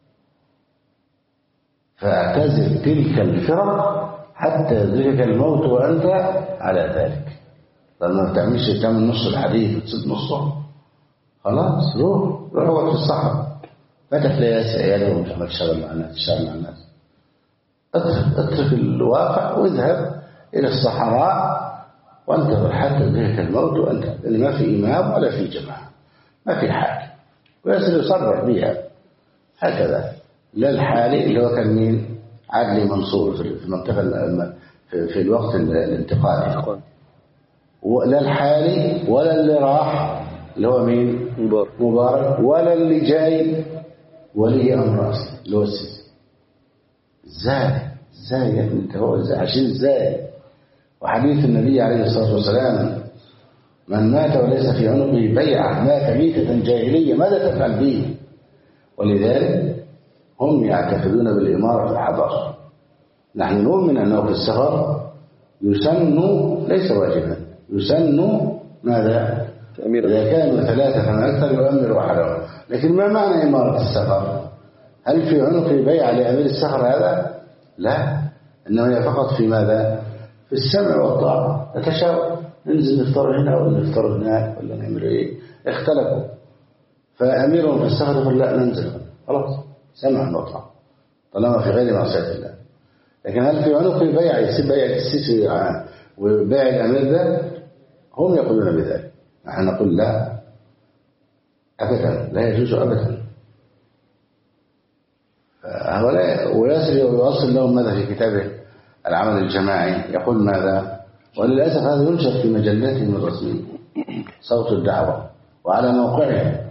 فاعتزل تلك الفرق حتى يدركك الموت وأنت على ذلك. لما ما تعملش تعمل نص الحديث وتسد نصه خلاص روح روح وقت في الصحراء فتح لياس عياله ومش عمل تشتغل مع الناس تشتغل مع الناس. اترك, اترك الواقع واذهب إلى الصحراء وانتظر حتى يدركك الموت وأنت لأن ما في إمام ولا في جماعة ما في حاكم ويصل يصرح بها هكذا. لا الحالي اللي هو كان مين عدلي منصور في المنطقة في, في الوقت الانتقالي، ولا الحالي ولا اللي راح اللي هو مين مبارك, مبارك ولا اللي جاي ولي أمر أصلا اللي هو السيسي. ازاي ازاي يا ابني انت هو ازاي عشان ازاي. وحديث النبي عليه الصلاة والسلام من مات وليس في عنقه بيعة مات ميتة جاهلية ماذا تفعل به؟ ولذلك هم يعتقدون بالإمارة في الحضر. نحن نؤمن أنه في السفر يسن ليس واجبا يسن ماذا؟ إذا كانوا ثلاثة فما أكثر يؤمر وحدهم. لكن ما معنى إمارة السفر؟ هل في عنق بيعة لأمير السفر هذا؟ لا، إنما هي فقط في ماذا؟ في السمع والطاعة. نتشاور ننزل نفطر هنا ولا نفطر هناك ولا نعمل إيه؟ اختلفوا فأميرهم في السفر يقول لا ننزل خلاص سمع وطاعة طالما في غير معصية الله. لكن هل في عنق بيعة يصير بيعة السيسي وبيع الأمير ده؟ هم يقولون بذلك. نحن نقول لا أبدا لا يجوز أبدا. هؤلاء ويسري ويوصل لهم ماذا في كتابه العمل الجماعي، يقول ماذا، وللأسف هذا ينشر في مجلاتهم الرسمية صوت الدعوة وعلى موقعهم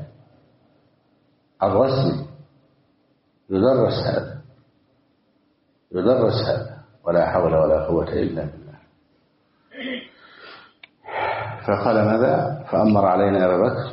الرسمي يدرس هذا يدرس هذا ولا حول ولا قوة إلا بالله. فقال ماذا؟ فأمر علينا أبا بكر.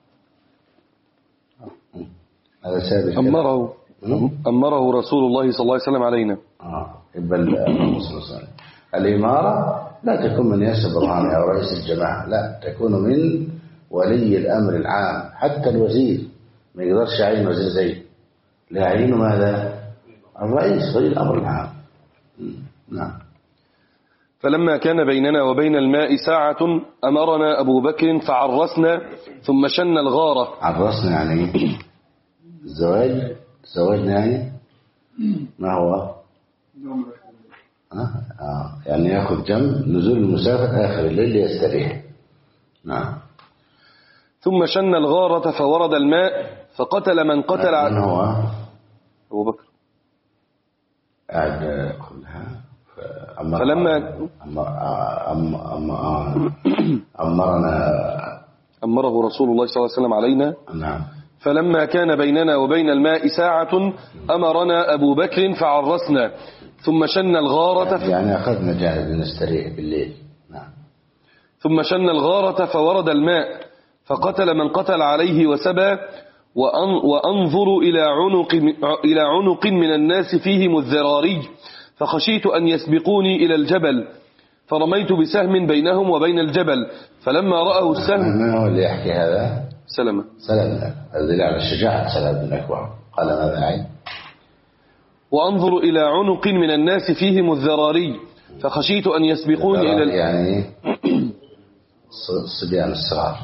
هذا سابق أمره أمره رسول الله صلى الله عليه وسلم علينا. آه. بل الإمارة لا تكون من ياسر برهاني أو رئيس الجماعة، لا، تكون من ولي الأمر العام. حتى الوزير ما يقدرش يعين وزير زي لا يعين ماذا؟ الرئيس ولي الأمر العام. نعم. فلما كان بيننا وبين الماء ساعة أمرنا أبو بكر فعرسنا ثم شن الغارة. عرسنا يعني الزواج، زواجنا يعني ما هو؟ آه. آه. يعني يأخذ جنب نزول المسافر آخر الليل ليستريح. نعم. ثم شن الغارة فورد الماء فقتل من قتل. من هو؟ أبو بكر. قاعد قلها. فلما أمر أم أم أمرنا أمره رسول الله صلى الله عليه وسلم علينا. نعم. فلما كان بيننا وبين الماء ساعة أمرنا أبو بكر فعرسنا ثم شن الغارة. يعني أخذنا جانب نستريح بالليل. نعم. ثم شن الغارة فورد الماء فقتل من قتل عليه وسبى وأنظر إلى عنق إلى عنق من الناس فيهم الذراري فخشيت أن يسبقوني إلى الجبل فرميت بسهم بينهم وبين الجبل فلما رأوا السهم. من هو اللي يحكي هذا؟ سلمة. سلمة. هذا على الشجاعة سلمة بن أكوع. قال ماذا عين؟ وأنظر إلى عنق من الناس فيهم الذراري فخشيت أن يسبقوني إلى يعني الصبيان الصغار.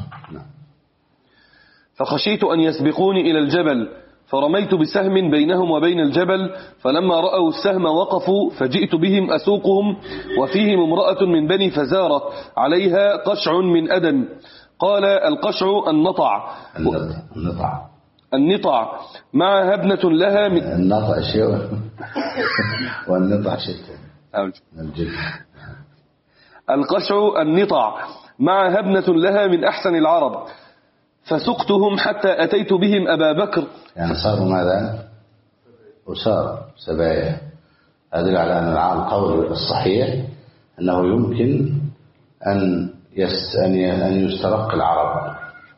فخشيت أن يسبقوني إلى الجبل فرميت بسهم بينهم وبين الجبل فلما رأوا السهم وقفوا فجئت بهم أسوقهم وفيهم امرأة من بني فزارة عليها قشع من أدم. قال القشع النطع النطع النطع مع هبنة لها من النطع شيء والنطع شيء القشع النطع مع هبنة لها من أحسن العرب فسقتهم حتى أتيت بهم أبا بكر. يعني صاروا ماذا؟ وصار سبايا. هذا على أن القول الصحيح أنه يمكن أن أن يسترق العرب.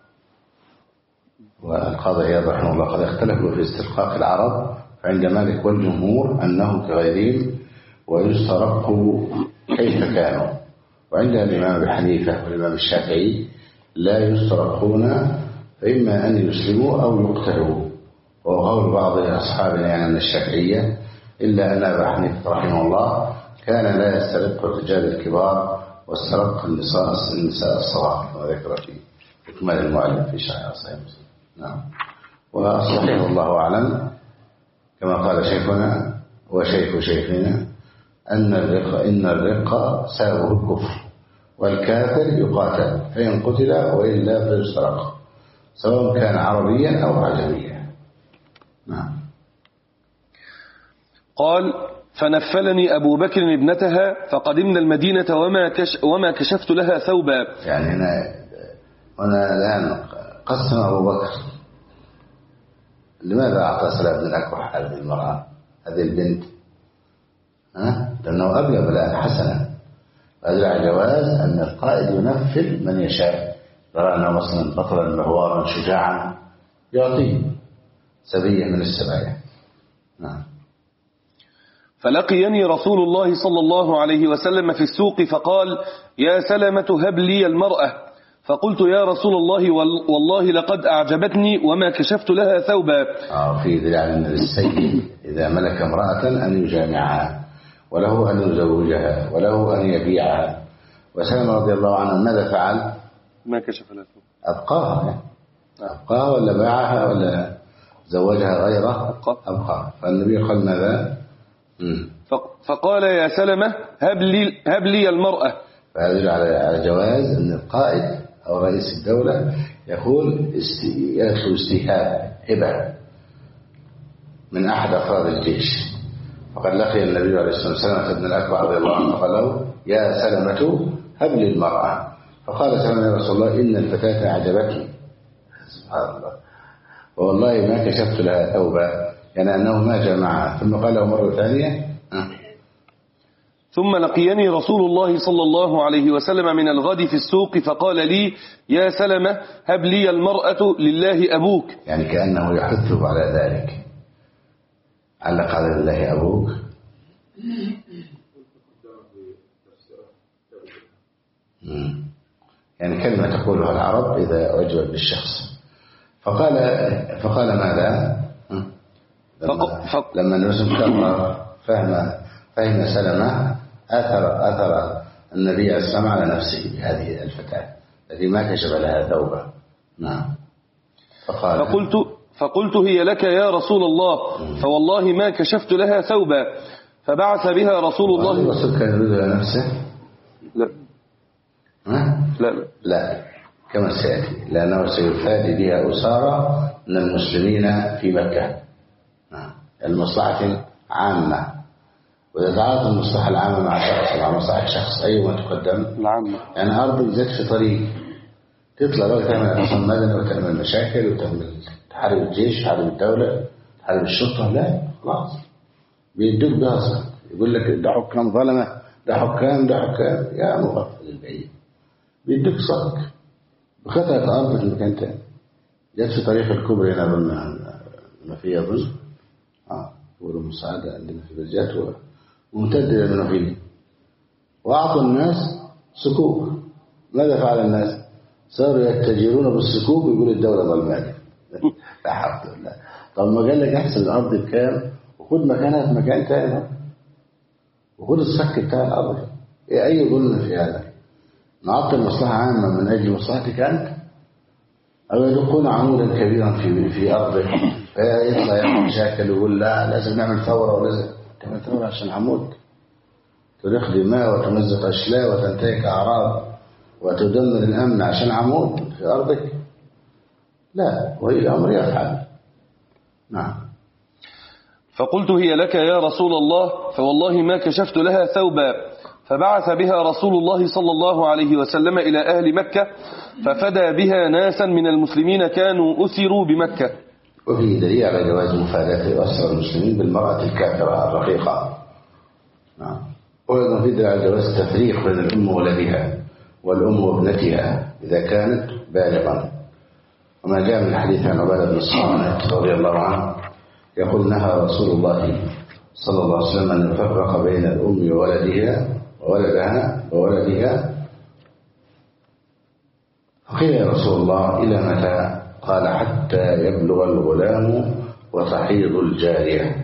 والقاضي عياض رحمه الله قد اختلفوا في استرقاق العرب، فعند مالك والجمهور أنهم كغيرهم ويسترقوا كيف كانوا، وعند الإمام أبي حنيفة والإمام الشافعي لا يسترقون، فإما أن يسلموا أو يقتلوا. وقول بعض أصحابنا يعني من الشافعية إلا أن أبا حنيفة رحمه الله كان لا يسترق الرجال الكبار واسترق النساء النساء الصغار كما ذكر في إكمال المعلم في شرح صحيح مسلم. نعم. والصحيح والله أعلم كما قال شيخنا وشيخ شيخنا أن الرق إن الرق سابه الكفر والكافر يقاتل فإن قتل وإلا فيسترق سواء كان عربيا أو عجميا. نعم. قال فنفلني أبو بكر ابنتها فقدمنا المدينة وما, كش وما كشفت لها ثوبا. يعني هنا هنا الآن قسم أبو بكر. لماذا أعطى سلام بن الأكوع هذه المرأة هذه البنت؟ ها؟ لأنه أبلغ الآن حسنا. أدل جواز أن القائد ينفل من يشاء، ترى أنه مثلا بطلا مهوارا شجاعا يعطيه سبية من السبايا. نعم. فلقيني رسول الله صلى الله عليه وسلم في السوق فقال يا سلمة هب لي المرأة، فقلت يا رسول الله والله لقد أعجبتني وما كشفت لها ثوبا. آه في دليل على أن السيد إذا ملك امرأة أن يجامعها وله أن يزوجها وله أن يبيعها. وسلمة رضي الله عنه ماذا فعل؟ ما كشف لها ثوبا. أبقاها أبقاها ولا باعها ولا زوجها غيره؟ أبقاها. فالنبي قال ماذا؟ فقال يا سلمة هب لي, هب لي المرأة. فهذا على جواز أن القائد أو رئيس الدولة يقول يأخذ استيهاب هبة من أحد أفراد الجيش، فقد لقي النبي عليه الصلاة والسلام ابن الأكبر رضي الله عنه فقال له يا سلمة هب لي المرأة، فقال سلمة يا رسول الله إن الفتاة أعجبتني. سبحان الله، والله ما كشفت لها ثوبا، يعني أنه ما جمعها. ثم قال له مرة ثانية ثم لقيني رسول الله صلى الله عليه وسلم من الغد في السوق فقال لي يا سلمة هب لي المرأة لله أبوك، يعني كأنه يحثه على ذلك. علق على لله أبوك. يعني كلمة تقولها العرب إذا أعجبت بالشخص. فقال فقال ماذا؟ لما, لما النبي كرر فهم فهم سلمة أثر أثر النبي عليه السلام على نفسه بهذه الفتاة التي ما كشف لها ثوبا. نعم. فقال فقلت فقلت هي لك يا رسول الله، فوالله ما كشفت لها ثوبا، فبعث بها رسول الله. الرسول كان يريد لها نفسه؟ لا. ها؟ لا لا لا كما سيأتي، لأنه سيفادي بها أسارى من المسلمين في مكة. نعم. المصلحة عامة، وإذا تعارض المصلحة العامة مع شخص مع مصلحة شخص أيهما تقدم؟ العامة. يعني أرض زيت في طريق تطلع بقى تعمل أقسام مدني وتعمل مشاكل وتعمل تحارب الجيش تحارب الدولة تحارب الشرطة، لا خلاص بيدوك بها. يقول لك ده حكام ظلمة، ده حكام ده حكام، يا مغفل البعيد، بيدوك صك بقطعة أرض في مكان تاني. جت في طريق الكوبري هنا ما فيها ظل اه ولو مساعدة عندنا في بلجات وممتد إلى المنوفية، وأعطوا الناس سكوك. ماذا فعل الناس؟ صاروا يتجرون بالسكوك ويقول الدولة ظلمانة. لا حول الله. طب ما قال لك احسن الأرض بكام وخد مكانها في مكان تاني وخد السك بتاع الأرض. إيه أي ظلم في هذا؟ نعطل مصلحة عامة من أجل مصلحتك أنت، أو يدقون عمودا كبيرا في في أرضك فيطلع يعمل مشاكل ويقول لا لازم نعمل ثورة ولازم تعمل ثورة عشان عمود تريخ دماء وتمزق أشلاء وتنتهك أعراض وتدمر الأمن عشان عمود في أرضك؟ لا، وهي الأمر يفعل. نعم. فقلت هي لك يا رسول الله، فوالله ما كشفت لها ثوبا، فبعث بها رسول الله صلى الله عليه وسلم إلى أهل مكة ففدى بها ناسا من المسلمين كانوا أسروا بمكة. وفي دليل على جواز مفاداة أسرى المسلمين بالمرأة الكافرة الرقيقة. نعم. وأيضا في دليل على جواز التفريق بين الأم وولدها والأم وابنتها إذا كانت بالغا، وما جاء من حديث عن عبادة بن الصامت رضي الله عنه يقول نهى رسول الله صلى الله عليه وسلم أن يفرق بين الأم وولدها وولدها وولدها. فقيل يا رسول الله إلى متى؟ قال حتى يبلغ الغلام وتحيض الجارية.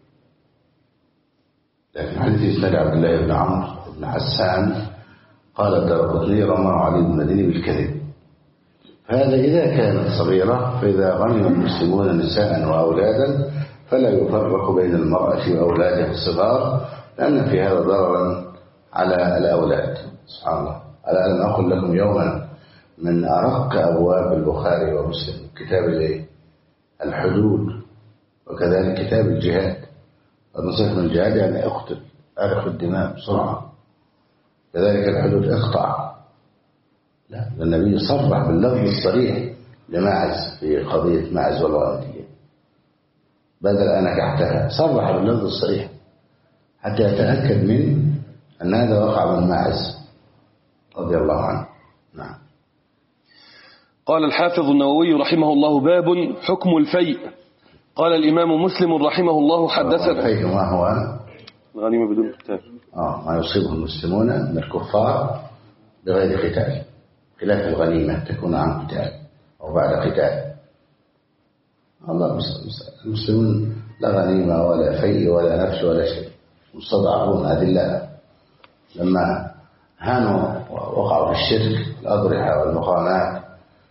لكن حديث سنة عبد الله بن عمرو بن حسان قال الدارقطني رمى علي بن المديني بالكذب. فهذا إذا كانت صغيرة، فإذا غنم المسلمون نساء وأولادا فلا يفرق بين المرأة وأولادها الصغار، لأن في هذا ضررا على الأولاد. سبحان الله. ألا لم أقل لكم يوما من أرق أبواب البخاري ومسلم كتاب الحدود، وكذلك كتاب الجهاد. النصيحة من الجهاد يعني اقتل أرخ الدماء بسرعة، كذلك الحدود اقطع. لا، النبي صرح باللفظ الصريح لماعز في قضية ماعز والغامدية، بدل أن نكحتها صرح باللفظ الصريح حتى يتأكد من أن هذا وقع من ماعز رضي الله عنه. نعم. قال الحافظ النووي رحمه الله باب حكم الفيء. قال الإمام مسلم رحمه الله حدثنا الفيء ما هو؟ الغنيمة بدون قتال. آه ما يصيبه المسلمون من الكفار بغير قتال، خلاف الغنيمة تكون عن قتال أو بعد قتال. الله المسلمون لا غنيمة ولا فيء ولا نفس ولا شيء، مستضعفون أذلاء. لما هانوا وقعوا في الشرك الأضرحة والمقامات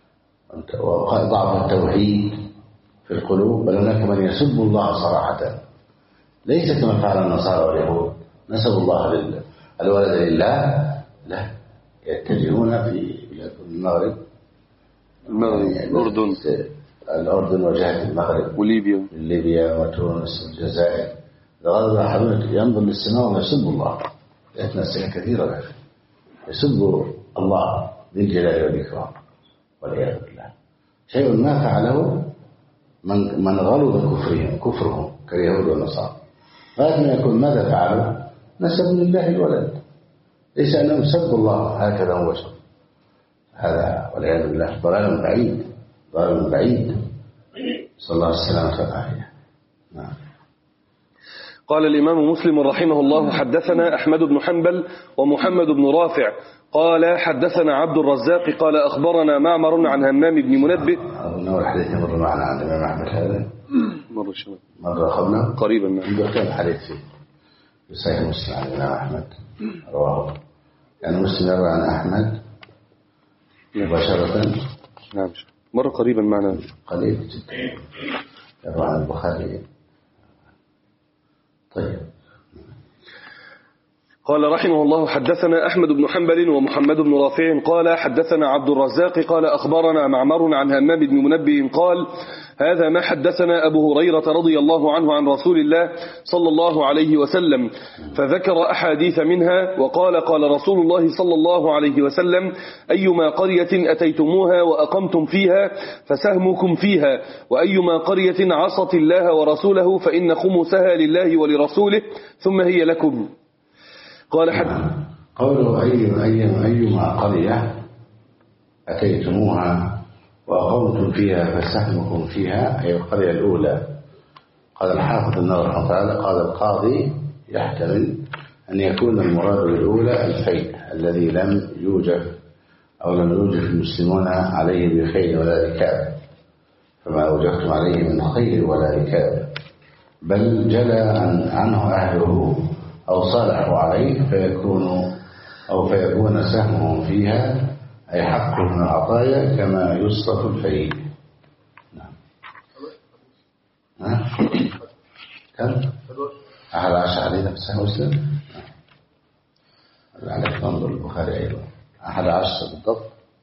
وضعف التوحيد في القلوب، بل هناك من يسب الله صراحة، ليس كما فعل النصارى واليهود نسبوا الله الولد لله، لا، يتجهون في بلاد المغرب المغرب الأردن الأردن وجهة المغرب وليبيا ليبيا وتونس والجزائر الغرب حضرتك ينظر للسماء ويسب الله. جاءتنا أسئلة كثيرة ذلك يسب الله ذي الجلال والإكرام والعياذ بالله. شيء ما فعله من من غلظ كفرهم كفرهم كاليهود والنصارى. بعد ما يكون ماذا فعلوا؟ نسبوا لله الولد، ليس أنهم سبوا الله هكذا هو شر. هذا والعياذ بالله ضلال بعيد ضلال بعيد. صلى الله عليه وسلم والعافية. نعم. قال الإمام مسلم رحمه الله حدثنا أحمد بن حنبل ومحمد بن رافع قال حدثنا عبد الرزاق قال أخبرنا معمر عن همام بن منبه. أظن الحديث مر معنا عن الإمام أحمد هذا مر شباب مر أخذنا قريبا معنا عنده كم حديث فيه صحيح مسلم عن الإمام أحمد رواه يعني مسلم يروي عن أحمد مباشرة. نعم مر قريبا معنا قليل جدا يروي عن البخاري. طيب. قال رحمه الله حدثنا أحمد بن حنبل ومحمد بن رافع قال حدثنا عبد الرزاق قال أخبرنا معمر عن همام بن منبه قال هذا ما حدثنا أبو هريرة رضي الله عنه عن رسول الله صلى الله عليه وسلم، فذكر أحاديث منها وقال قال رسول الله صلى الله عليه وسلم أيما قرية أتيتموها وأقمتم فيها فسهمكم فيها، وأيما قرية عصت الله ورسوله فإن خمسها لله ولرسوله ثم هي لكم. قال حد قوله أي أي أيما قرية أتيتموها وأقمتم فيها فسهمكم فيها أي القرية الأولى. قال الحافظ النووي رحمه الله تعالى قال القاضي يحتمل أن يكون المراد بالأولى الفيء الذي لم يوجد أو لم يوجد المسلمون عليه بخيل ولا ركاب، فما أوجدتم عليه من خيل ولا ركاب، بل جلى عن عنه أهله أو صالحوا عليه فيكون أو فيكون سهمهم فيها أي حق من العطايا كما يصرف الفيء. نعم. ها؟ كم؟ أحد عشر حديثا في صحيح مسلم. عليك تنظر البخاري أيضا أحد عشر بالضبط.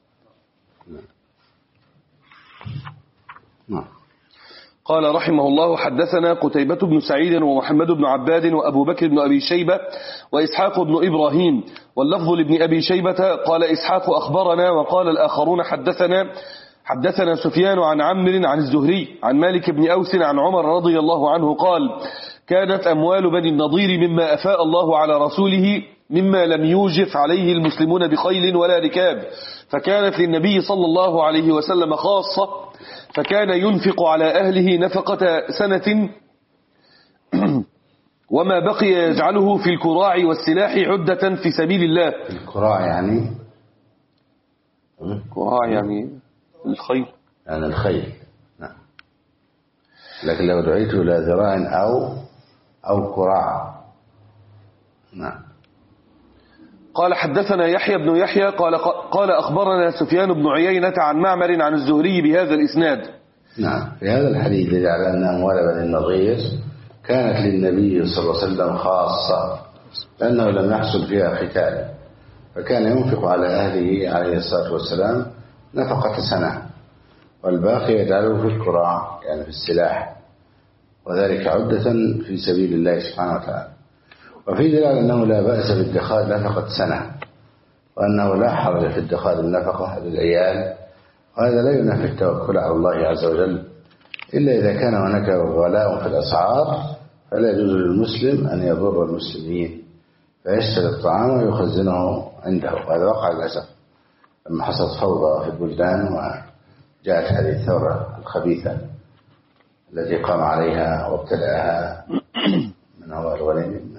نعم. قال رحمه الله حدثنا قتيبة بن سعيد ومحمد بن عباد وأبو بكر بن أبي شيبة وإسحاق بن إبراهيم، واللفظ لابن أبي شيبة قال إسحاق أخبرنا، وقال الآخرون حدثنا حدثنا سفيان عن عمرو عن الزهري عن مالك بن أوس عن عمر رضي الله عنه قال كانت أموال بني النضير مما أفاء الله على رسوله مما لم يوجف عليه المسلمون بخيل ولا ركاب، فكانت للنبي صلى الله عليه وسلم خاصة، فكان ينفق على أهله نفقة سنة وما بقي يجعله في الكراع والسلاح عدة في سبيل الله. الكراع يعني الكراع يعني الخيل يعني الخيل. نعم. لكن لو دعيت إلى ذراع أو أو كراع. نعم. قال حدثنا يحيى بن يحيى قال قال أخبرنا سفيان بن عيينة عن معمر عن الزهري بهذا الإسناد. نعم. في هذا الحديث يدل على أن أموال بني النضير كانت للنبي صلى الله عليه وسلم خاصة لأنه لم يحصل فيها قتال، فكان ينفق على أهله عليه الصلاة والسلام نفقة سنة، والباقي يجعله في الكراع يعني في السلاح، وذلك عدة في سبيل الله سبحانه وتعالى. وفي دلالة أنه لا بأس بادخار نفقة سنة، وأنه لا حرج في ادخار النفقة للعيال، وهذا لا ينافي التوكل على الله عز وجل، إلا إذا كان هناك غلاء في الأسعار فلا يجوز للمسلم أن يضر المسلمين فيشتري الطعام ويخزنه عنده. وهذا وقع للأسف لما حصلت فوضى في البلدان وجاءت هذه الثورة الخبيثة التي قام عليها وابتدأها من هو الوليد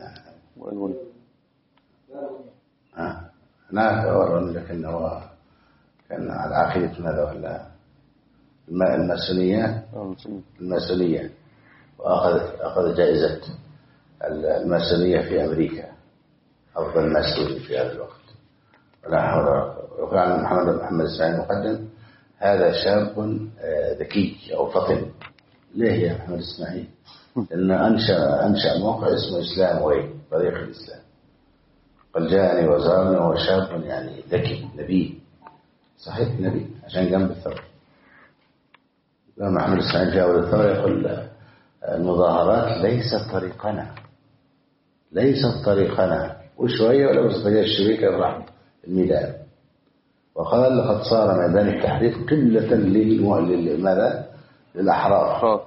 آه. لا أورون، لكن هو كان على عقيدة ماذا ولا الماسونية الماسونية وأخذ أخذ جائزة الماسونية في أمريكا أفضل ماسوني في هذا الوقت. ولا حول. وكان محمد محمد إسماعيل مقدم هذا شاب ذكي أو فطن. ليه يا محمد إسماعيل؟ لأنه أنشأ أنشأ موقع اسمه إسلام وي طريق الإسلام، قال جاءني وزارني وهو شاب يعني ذكي نبي صحيح نبي عشان جنب الثورة. لا محمد السعيد في أول الثورة يقول المظاهرات ليست طريقنا ليست طريقنا وشوية ولا بس جاء الشريكة راح الميدان وقال لقد صار ميدان التحرير قلة لماذا للأحرار.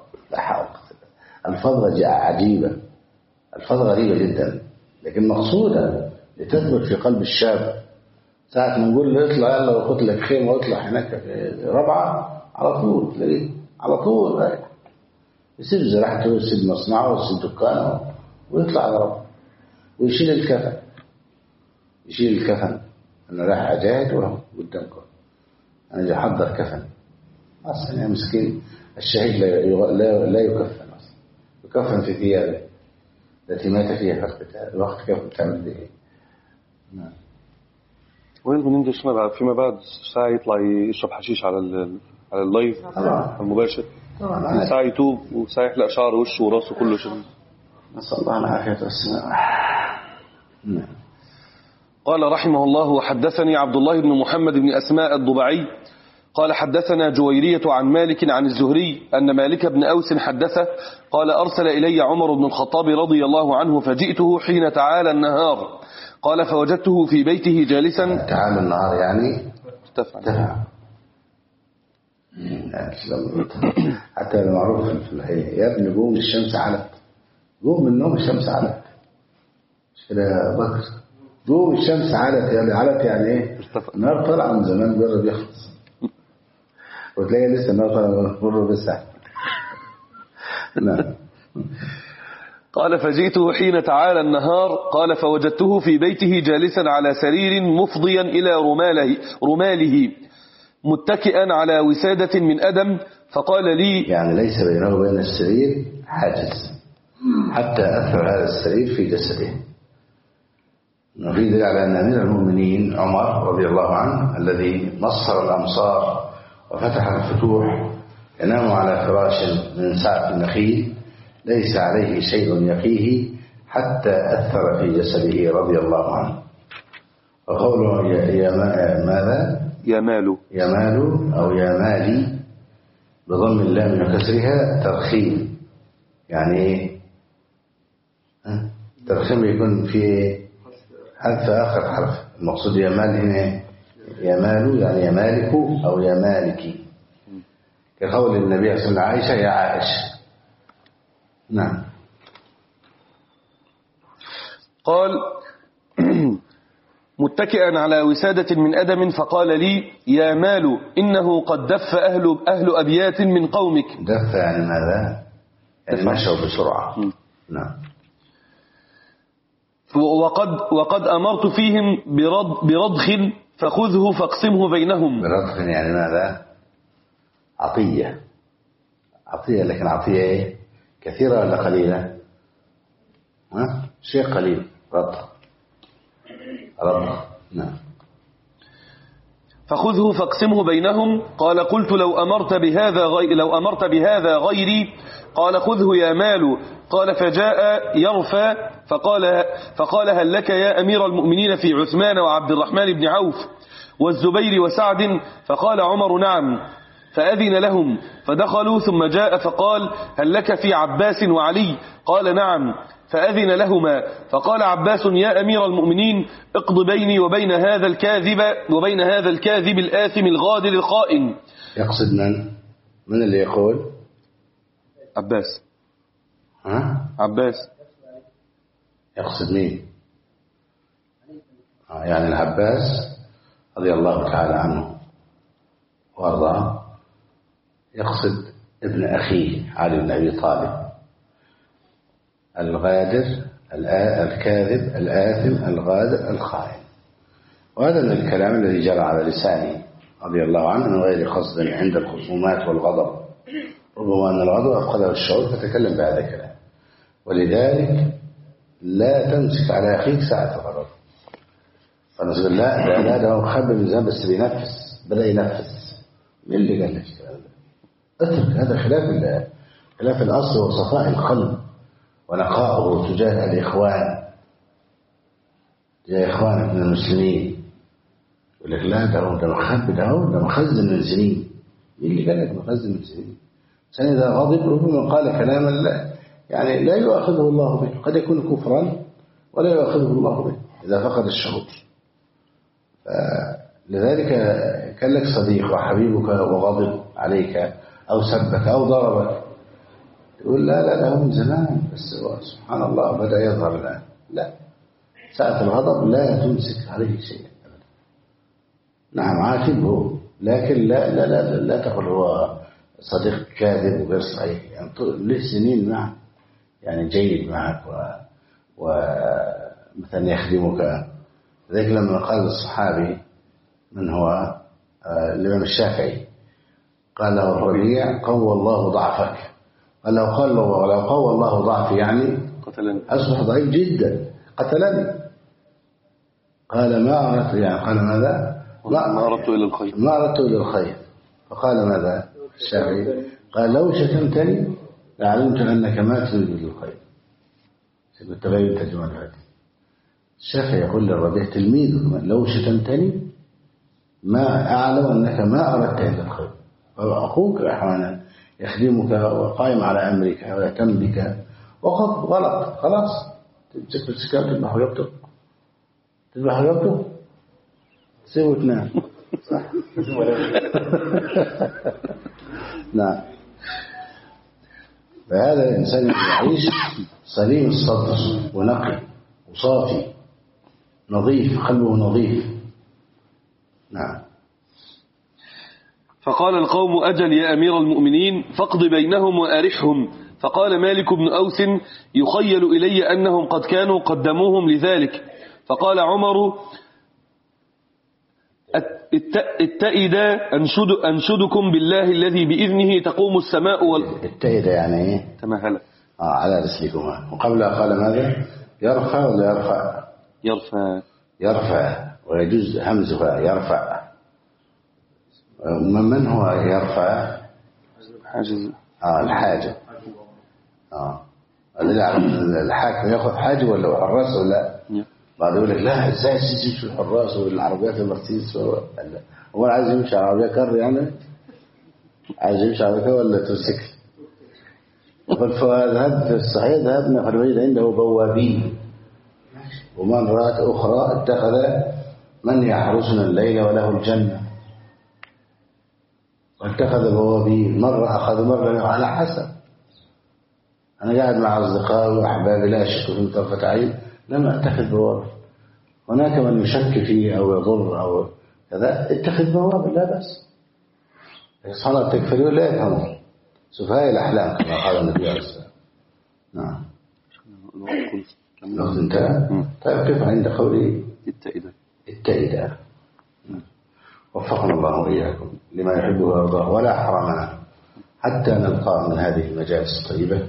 الفضل عجيبة، الفضل غريبة جدا، لكن مقصودة لتثبت في قلب الشاب. ساعة ما نقول له اطلع يلا وخد لك خيمة واطلع هناك في ربعة على طول تلاقيه على طول رايح يسيب زراعته ويسيب مصنعه ويسيب دكانه ويطلع على ربعة ويشيل الكفن يشيل الكفن. أنا رايح أجاهد وهو قدامكم أنا جاي أحضر كفن أصلا يا مسكين. الشهيد لا لا لا يكفن أصلا، يكفن في ثيابه التي مات فيها في الوقت. كيف بتعمل به؟ نعم. وين بننجش بعد فيما بعد ساعة يطلع يشرب حشيش على على اللايف المباشر طبعا، ساعة يتوب وساعة يحلق شعره وشه وراسه كله شغل. نسأل الله العافية والسلامة. نعم. قال رحمه الله: وحدثني عبد الله بن محمد بن أسماء الضبعي قال حدثنا جويرية عن مالك عن الزهري أن مالك بن أوس حدثه قال أرسل إلي عمر بن الخطاب رضي الله عنه فجئته حين تعالى النهار قال فوجدته في بيته جالسا. تعالى النهار يعني ارتفع حتى المعروف في الحقيقة يا ابني قوم الشمس علت، قوم من النوم الشمس علت مش كده يا بكر؟ قوم الشمس علت يعني علت يعني ايه؟ النهار طلع من زمان بيقرب يخلص وتلاقي لسه النهار طلع بره بساعة. نعم. قال فجئته حين تعالى النهار قال فوجدته في بيته جالسا على سرير مفضيا إلى رماله, رماله متكئا على وسادة من أدم فقال لي يعني ليس بينه وبين السرير حاجز حتى أثر هذا السرير في جسده. نريد على أن أمير المؤمنين عمر رضي الله عنه الذي نصر الأمصار وفتح الفتوح ينام على فراش من سعف النخيل ليس عليه شيء يقيه حتى أثر في جسده رضي الله عنه. وقوله يا ماذا يمال يمال أو يمالي بضم اللام وكسرها ترخيم. يعني ترخيم يكون في حذف آخر حرف. المقصود يمال هنا يمال يعني يمالك أو يمالك كقول النبي صلى الله عليه وسلم عائشة يا عائشة. نعم. قال متكئا على وسادة من أدم فقال لي يا مال إنه قد دف أهل, أهل أبيات من قومك. دف يعني ماذا؟ يعني مشوا بسرعة. م. نعم. وقد, وقد أمرت فيهم برض برضخ فخذه فاقسمه بينهم. برضخ يعني ماذا؟ عطية. عطية لكن عطية إيه؟ كثيرة ولا قليلة؟ ها؟ شيء قليل. رضخ رضخ. نعم. فخذه فاقسمه بينهم. قال قلت لو أمرت بهذا غير لو أمرت بهذا غيري. قال خذه يا مال. قال فجاء يرفى فقال فقال هل لك يا أمير المؤمنين في عثمان وعبد الرحمن بن عوف والزبير وسعد؟ فقال عمر نعم. فأذن لهم فدخلوا ثم جاء فقال هل لك في عباس وعلي؟ قال نعم. فأذن لهما فقال عباس يا أمير المؤمنين اقض بيني وبين هذا الكاذب وبين هذا الكاذب الآثم الغادر الخائن. يقصد من؟ من اللي يقول؟ عباس. ها؟ عباس. يقصد مين؟ يعني العباس رضي الله تعالى عنه وارضاه يقصد ابن أخيه علي بن أبي طالب الغادر الكاذب الآثم الغادر الخائن. وهذا من الكلام الذي جرى على لسانه رضي الله عنه من غير قصد عند الخصومات والغضب. ربما أن الغضب أفقده الشعور فتكلم بهذا الكلام. ولذلك لا تمسك على أخيك ساعة الغضب. فنقول لا ده لا ده هو مخبي ميزان بس بينفس بدأ ينفس. من اللي قال لك الكلام ده؟ اترك هذا خلاف خلاف الأصل وصفاء القلب ونقاؤه تجاه الإخوان تجاه إخوانك من المسلمين. يقول لك لا ده ده مخبي ده هو ده مخزن من سنين. مين اللي قال لك مخزن من سنين؟ الإنسان إذا غضب ربما قال كلاما لا يعني لا يؤاخذه الله به، قد يكون كفرا ولا يؤاخذه الله به إذا فقد الشعور. لذلك كان لك صديق وحبيبك وغضب عليك أو سبك أو ضربك، يقول لا لا لا من زمان، بس سبحان الله بدأ يظهر الآن. لا، ساعة الغضب لا تمسك عليه شيء أبدا. نعم عاتبه، لكن لا لا لا لا, لا تقل هو صديق كاذب وغير صحيح، يعني له سنين معك، يعني جيد معك ومثلا يخدمك. ذلك لما قال الصحابي من هو الإمام الشافعي، قال له الربيع قوى الله ضعفك، قال له قال له لو قوى الله ضعفي يعني قتلني، أصبح ضعيف جدا قتلني. قال ما أردت، يعني قال ماذا؟ ما أردت إلى الخير، ما أردت إلى الخير. فقال ماذا الشافعي؟ قال لو شتمتني لعلمت أنك ما تريد الخير. قلت غير ترجمة هذه. الشافعي يقول للربيع تلميذه لو شتمتني ما أعلم أنك ما أردت إلى الخير. أخوك أحيانا يخدمك وقائم على أمرك ويهتم بك وغلط غلط خلاص تمسك بالسكان تذبح ويكتب تذبح ويكتب تسوي وتنام صح. نعم. فهذا الإنسان يعيش سليم الصدر ونقي وصافي نظيف، قلبه نظيف. نعم. فقال القوم أجل يا أمير المؤمنين فاقض بينهم وأرحهم. فقال مالك بن أوس يخيل إلي أنهم قد كانوا قدموهم لذلك. فقال عمر التأيدا أنشد أنشدكم بالله الذي بإذنه تقوم السماء وال... التأيدا يعني إيه؟ تمهلا آه على رسلكما. وقبلها قال ماذا؟ يرفع ولا يرفع؟ يرفع يرفع ويجوز همزها يرفع. من هو يرفع؟ حاجز. آه الحاجة. آه الحاكم يأخذ حاجة ولا حراس ولا؟ بعد يقول لك لا ازاي يمشي الحراس والعربيات المرسيدس ولا هو عايز يمشي على عربية كار يعني عايز يمشي على كار ولا ترسكل. فالذهب في الصحيح ذهبنا فالوجد عنده بوابين ومرات أخرى اتخذ من يحرسنا الليل وله الجنة واتخذ بوابين مرة أخذ مرة على حسب. أنا قاعد مع أصدقائي وأحبابي لا أشك في طرفة عين لم أتخذ بوابة. هناك من يشك فيه أو يضر أو كذا اتخذ بوابة لا بأس. الصلاة التكفيرية لا يفهمون سفهاء الأحلام كما قال النبي عليه الصلاة والسلام. نعم. الوقت انتهى. طيب كيف عند قولي التأيدة التأيدة. وفقنا الله وإياكم لما يحبه ويرضاه ولا حرمنا حتى نلقى من هذه المجالس الطيبة.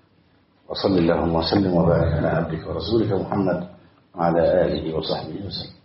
وصل اللهم وسلم وبارك على عبدك ورسولك محمد وعلى آله وصحبه وسلم.